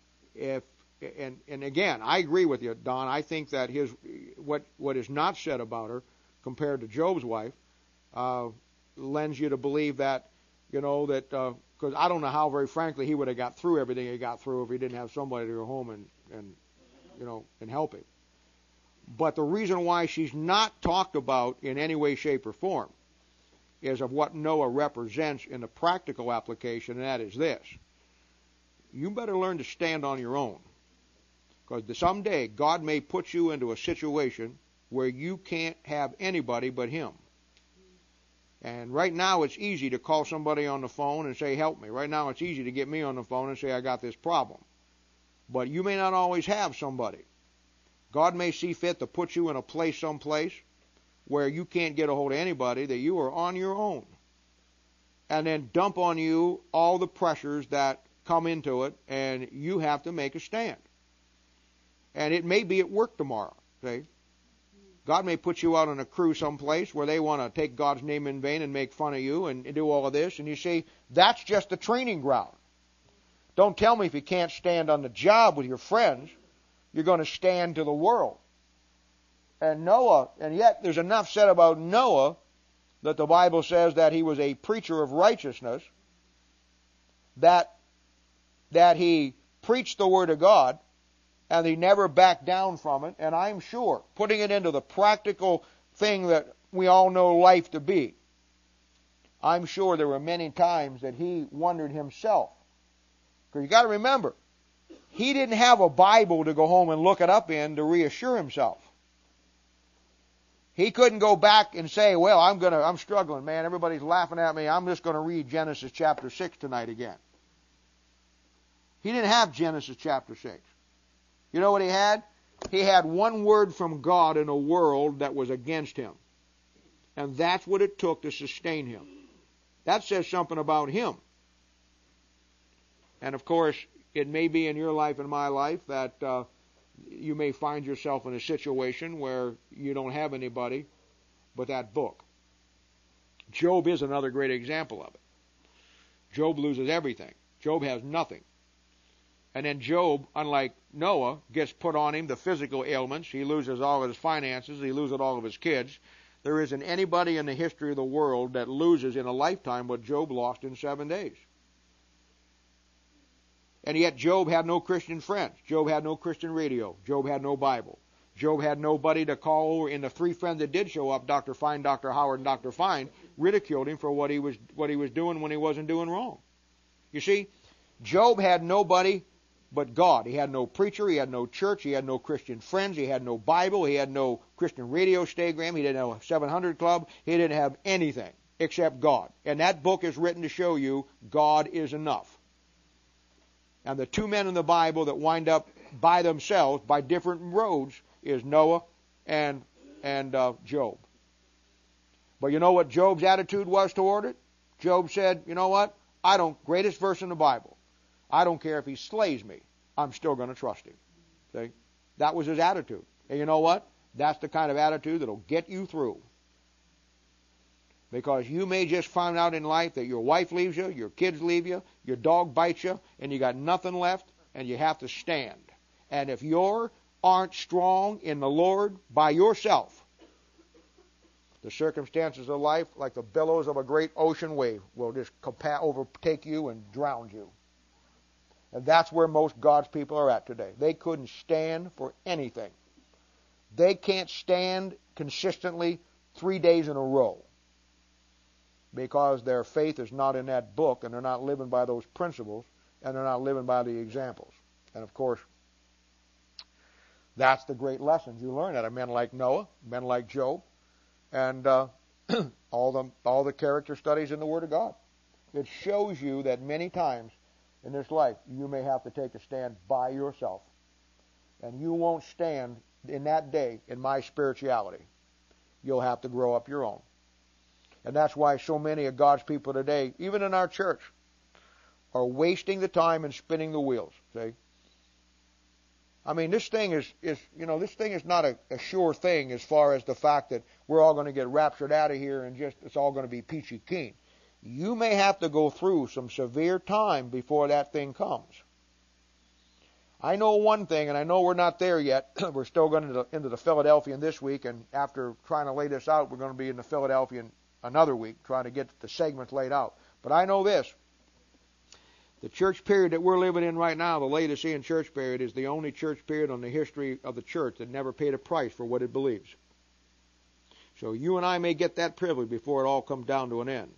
again, I agree with you, Don. I think that what is not said about her compared to Job's wife lends you to believe that, because I don't know how, very frankly, he would have got through everything he got through if he didn't have somebody to go home and help him. But the reason why she's not talked about in any way, shape, or form is of what Noah represents in the practical application, and that is this. You better learn to stand on your own. Because someday God may put you into a situation where you can't have anybody but him. And right now it's easy to call somebody on the phone and say, help me. Right now it's easy to get me on the phone and say, I got this problem. But you may not always have somebody. God may see fit to put you in a place someplace where you can't get a hold of anybody, that you are on your own. And then dump on you all the pressures that come into it, and you have to make a stand. And it may be at work tomorrow. See? God may put you out on a crew someplace where they want to take God's name in vain and make fun of you and do all of this. And you see, that's just a training ground. Don't tell me if you can't stand on the job with your friends, you're going to stand to the world. And Noah, and yet there's enough said about Noah that the Bible says that he was a preacher of righteousness, that he preached the Word of God, and he never backed down from it. And I'm sure, putting it into the practical thing that we all know life to be, I'm sure there were many times that he wondered himself. Because you got to remember, he didn't have a Bible to go home and look it up in to reassure himself. He couldn't go back and say, well, I'm struggling, man. Everybody's laughing at me. I'm just going to read Genesis chapter 6 tonight again. He didn't have Genesis chapter 6. You know what he had? He had one word from God in a world that was against him. And that's what it took to sustain him. That says something about him. And of course, it may be in your life and my life that you may find yourself in a situation where you don't have anybody but that book. Job is another great example of it. Job loses everything. Job has nothing. And then Job, unlike Noah, gets put on him the physical ailments. He loses all of his finances. He loses all of his kids. There isn't anybody in the history of the world that loses in a lifetime what Job lost in 7 days. And yet Job had no Christian friends. Job had no Christian radio. Job had no Bible. Job had nobody to call over. And the 3 friends that did show up, Dr. Fine, Dr. Howard, and Dr. Fine, ridiculed him for what he was doing when he wasn't doing wrong. You see, Job had nobody but God. He had no preacher. He had no church. He had no Christian friends. He had no Bible. He had no Christian radio stagram. He didn't have a 700 club. He didn't have anything except God. And that book is written to show you God is enough. And the 2 men in the Bible that wind up by themselves, by different roads, is Noah and Job. But you know what Job's attitude was toward it? Job said, you know what? Greatest verse in the Bible. I don't care if he slays me. I'm still going to trust him. See? That was his attitude. And you know what? That's the kind of attitude that'll get you through. Because you may just find out in life that your wife leaves you, your kids leave you, your dog bites you, and you got nothing left, and you have to stand. And if you aren't strong in the Lord by yourself, the circumstances of life, like the billows of a great ocean wave, will just overtake you and drown you. And that's where most God's people are at today. They couldn't stand for anything. They can't stand consistently 3 days in a row because their faith is not in that book, and they're not living by those principles, and they're not living by the examples. And of course, that's the great lessons you learn out of men like Noah, men like Job, and all the character studies in the Word of God. It shows you that many times in this life you may have to take a stand by yourself. And you won't stand in that day in my spirituality. You'll have to grow up your own. And that's why so many of God's people today, even in our church, are wasting the time and spinning the wheels. See? I mean, this thing is not a sure thing as far as the fact that we're all going to get raptured out of here and it's all going to be peachy keen. You may have to go through some severe time before that thing comes. I know one thing, and I know we're not there yet. We're still going into the Philadelphian this week, and after trying to lay this out, we're going to be in the Philadelphian another week, trying to get the segments laid out. But I know this. The church period that we're living in right now, the Laodicean church period, is the only church period on the history of the church that never paid a price for what it believes. So you and I may get that privilege before it all comes down to an end.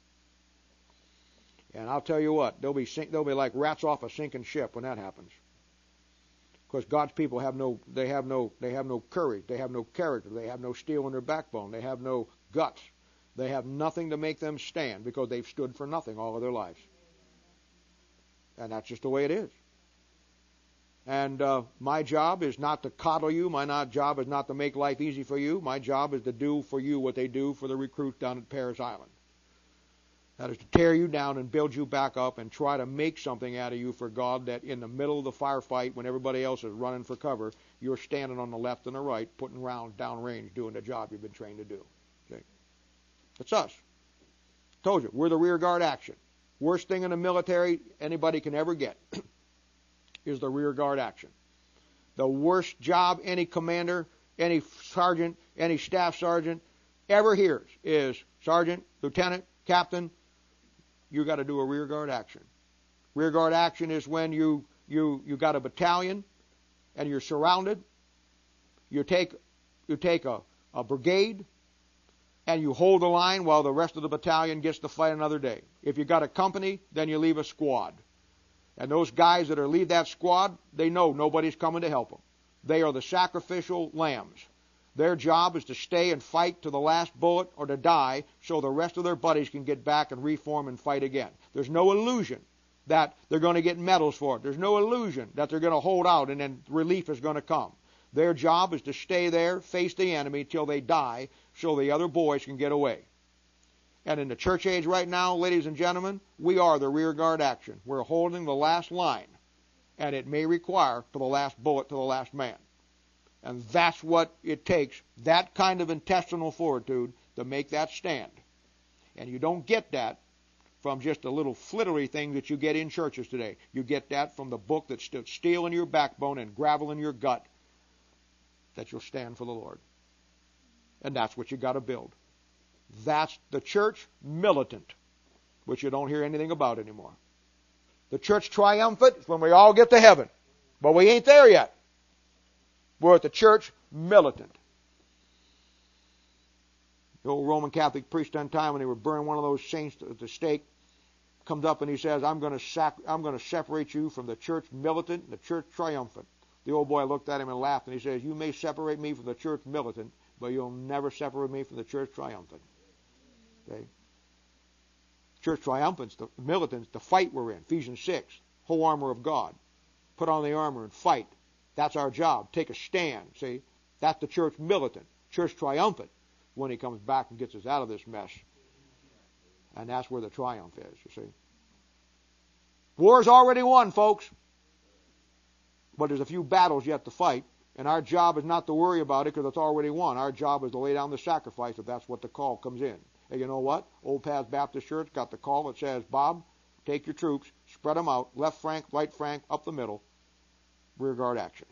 And I'll tell you what, they'll be like rats off a sinking ship when that happens. Because God's people have no courage, they have no character, they have no steel in their backbone, they have no guts. They have nothing to make them stand because they've stood for nothing all of their lives. And that's just the way it is. And my job is not to coddle you. My job is not to make life easy for you. My job is to do for you what they do for the recruits down at Paris Island. That is to tear you down and build you back up and try to make something out of you for God, that in the middle of the firefight, when everybody else is running for cover, you're standing on the left and the right, putting rounds downrange, doing the job you've been trained to do. Okay? That's us. Told you, we're the rear guard action. Worst thing in the military anybody can ever get is the rear guard action. The worst job any commander, any sergeant, any staff sergeant ever hears is, sergeant, lieutenant, captain, you got to do a rear guard action. Rear guard action is when you got a battalion and you're surrounded. You take a brigade and you hold the line while the rest of the battalion gets to fight another day. If you got a company, then you leave a squad. And those guys that lead that squad, they know nobody's coming to help them. They are the sacrificial lambs. Their job is to stay and fight to the last bullet or to die so the rest of their buddies can get back and reform and fight again. There's no illusion that they're going to get medals for it. There's no illusion that they're going to hold out and then relief is going to come. Their job is to stay there, face the enemy till they die so the other boys can get away. And in the church age right now, ladies and gentlemen, we are the rear guard action. We're holding the last line and it may require to the last bullet, to the last man. And that's what it takes, that kind of intestinal fortitude to make that stand. And you don't get that from just a little flittery thing that you get in churches today. You get that from the book that's still steel in your backbone and gravel in your gut, that you'll stand for the Lord. And that's what you got to build. That's the church militant, which you don't hear anything about anymore. The church triumphant is when we all get to heaven. But we ain't there yet. We're at the church militant. The old Roman Catholic priest one time, when they were burning one of those saints at the stake, comes up and he says, I'm going to separate you from the church militant and the church triumphant. The old boy looked at him and laughed, and he says, you may separate me from the church militant, but you'll never separate me from the church triumphant. Okay? Church triumphants, the militants, the fight we're in. Ephesians 6, whole armor of God. Put on the armor and fight. That's our job. Take a stand. See? That's the church militant. Church triumphant, when he comes back and gets us out of this mess. And that's where the triumph is, you see. War's already won, folks. But there's a few battles yet to fight. And our job is not to worry about it because it's already won. Our job is to lay down the sacrifice if that's what the call comes in. And you know what? Old Paths Baptist Church got the call that says, Bob, take your troops, spread them out, left flank, right flank, up the middle, rear guard action.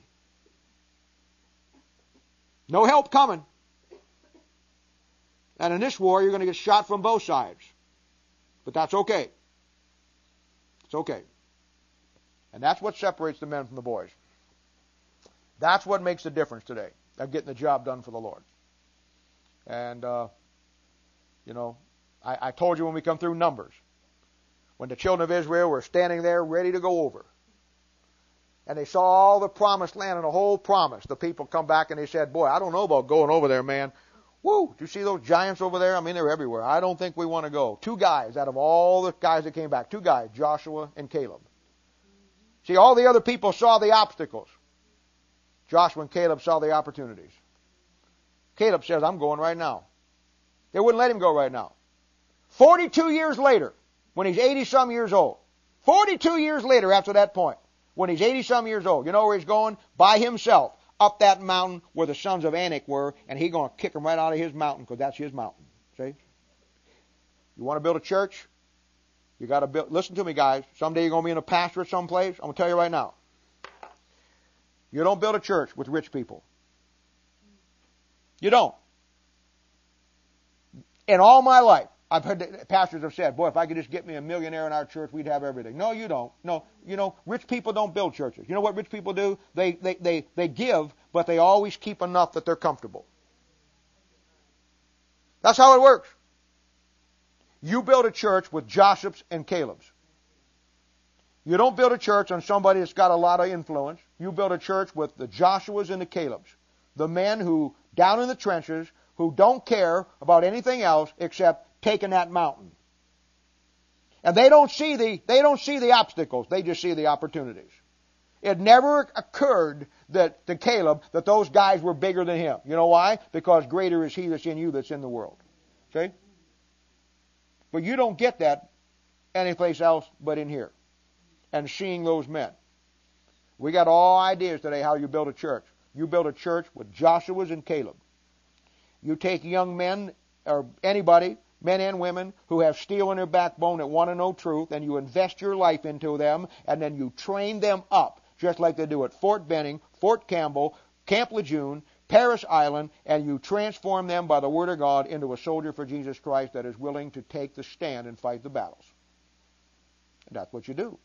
No help coming. And in this war, you're going to get shot from both sides. But that's okay. It's okay. And that's what separates the men from the boys. That's what makes the difference today, of getting the job done for the Lord. And, I told you when we come through Numbers, when the children of Israel were standing there ready to go over, and they saw all the promised land and the whole promise, the people come back and they said, boy, I don't know about going over there, man. Woo, do you see those giants over there? I mean, they're everywhere. I don't think we want to go. 2 guys out of all the guys that came back, 2 guys, Joshua and Caleb. See, all the other people saw the obstacles. Joshua and Caleb saw the opportunities. Caleb says, I'm going right now. They wouldn't let him go right now. 42 years later, when he's 80-some years old, 42 years later after that point, when he's 80-some years old, you know where he's going? By himself, up that mountain where the sons of Anak were, and he's going to kick them right out of his mountain because that's his mountain. See? You want to build a church? You got to build. Listen to me, guys. Someday you're going to be in a pastorate someplace. I'm going to tell you right now. You don't build a church with rich people. You don't. In all my life, I've heard that pastors have said, boy, if I could just get me a millionaire in our church, we'd have everything. No, you don't. No, rich people don't build churches. You know what rich people do? They give, but they always keep enough that they're comfortable. That's how it works. You build a church with Joshua's and Caleb's. You don't build a church on somebody that's got a lot of influence. You build a church with the Joshua's and the Caleb's. The men who, down in the trenches, who don't care about anything else except taking that mountain. And they don't see the obstacles. They just see the opportunities. It never occurred to Caleb that those guys were bigger than him. You know why? Because greater is he that's in you that's in the world. See? But you don't get that anyplace else but in here. And seeing those men. We got all ideas today how you build a church. You build a church with Joshua's and Caleb. You take young men, or anybody, men and women, who have steel in their backbone that want to know truth, and you invest your life into them, and then you train them up, just like they do at Fort Benning, Fort Campbell, Camp Lejeune, Paris Island, and you transform them by the Word of God into a soldier for Jesus Christ that is willing to take the stand and fight the battles. And that's what you do.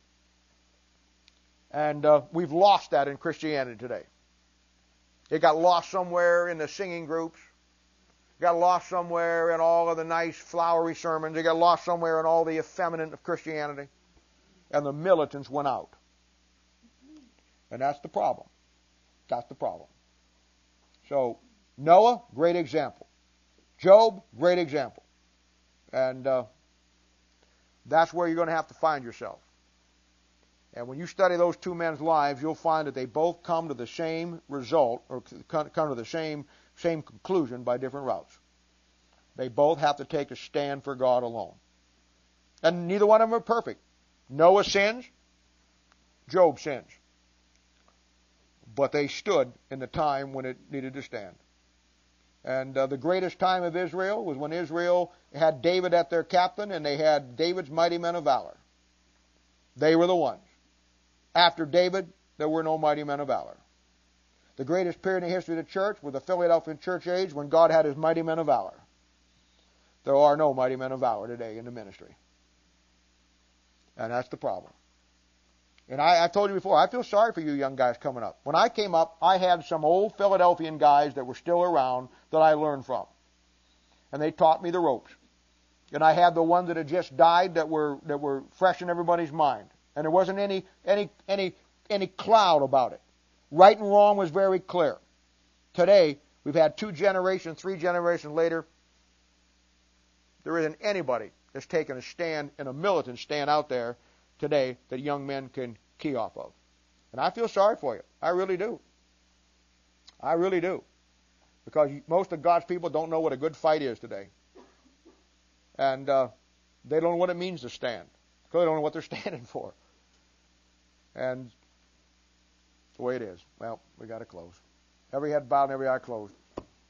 And we've lost that in Christianity today. It got lost somewhere in the singing groups. It got lost somewhere in all of the nice flowery sermons. It got lost somewhere in all the effeminate of Christianity. And the militants went out. And that's the problem. That's the problem. So, Noah, great example. Job, great example. And that's where you're going to have to find yourself. And when you study those 2 men's lives, you'll find that they both come to the same result, or come to the same conclusion by different routes. They both have to take a stand for God alone. And neither one of them are perfect. Noah sins. Job sins. But they stood in the time when it needed to stand. And the greatest time of Israel was when Israel had David at their captain, and they had David's mighty men of valor. They were the ones. After David, there were no mighty men of valor. The greatest period in the history of the church was the Philadelphian church age, when God had his mighty men of valor. There are no mighty men of valor today in the ministry. And that's the problem. And I've told you before, I feel sorry for you young guys coming up. When I came up, I had some old Philadelphian guys that were still around that I learned from. And they taught me the ropes. And I had the ones that had just died that were fresh in everybody's mind. And there wasn't any cloud about it. Right and wrong was very clear. Today, we've had 2 generations, 3 generations later, there isn't anybody that's taken a stand, and a militant stand out there today that young men can key off of. And I feel sorry for you. I really do. I really do. Because most of God's people don't know what a good fight is today. And they don't know what it means to stand. Because they don't know what they're standing for. And it's the way it is. Well, we got to close. Every head bowed and every eye closed.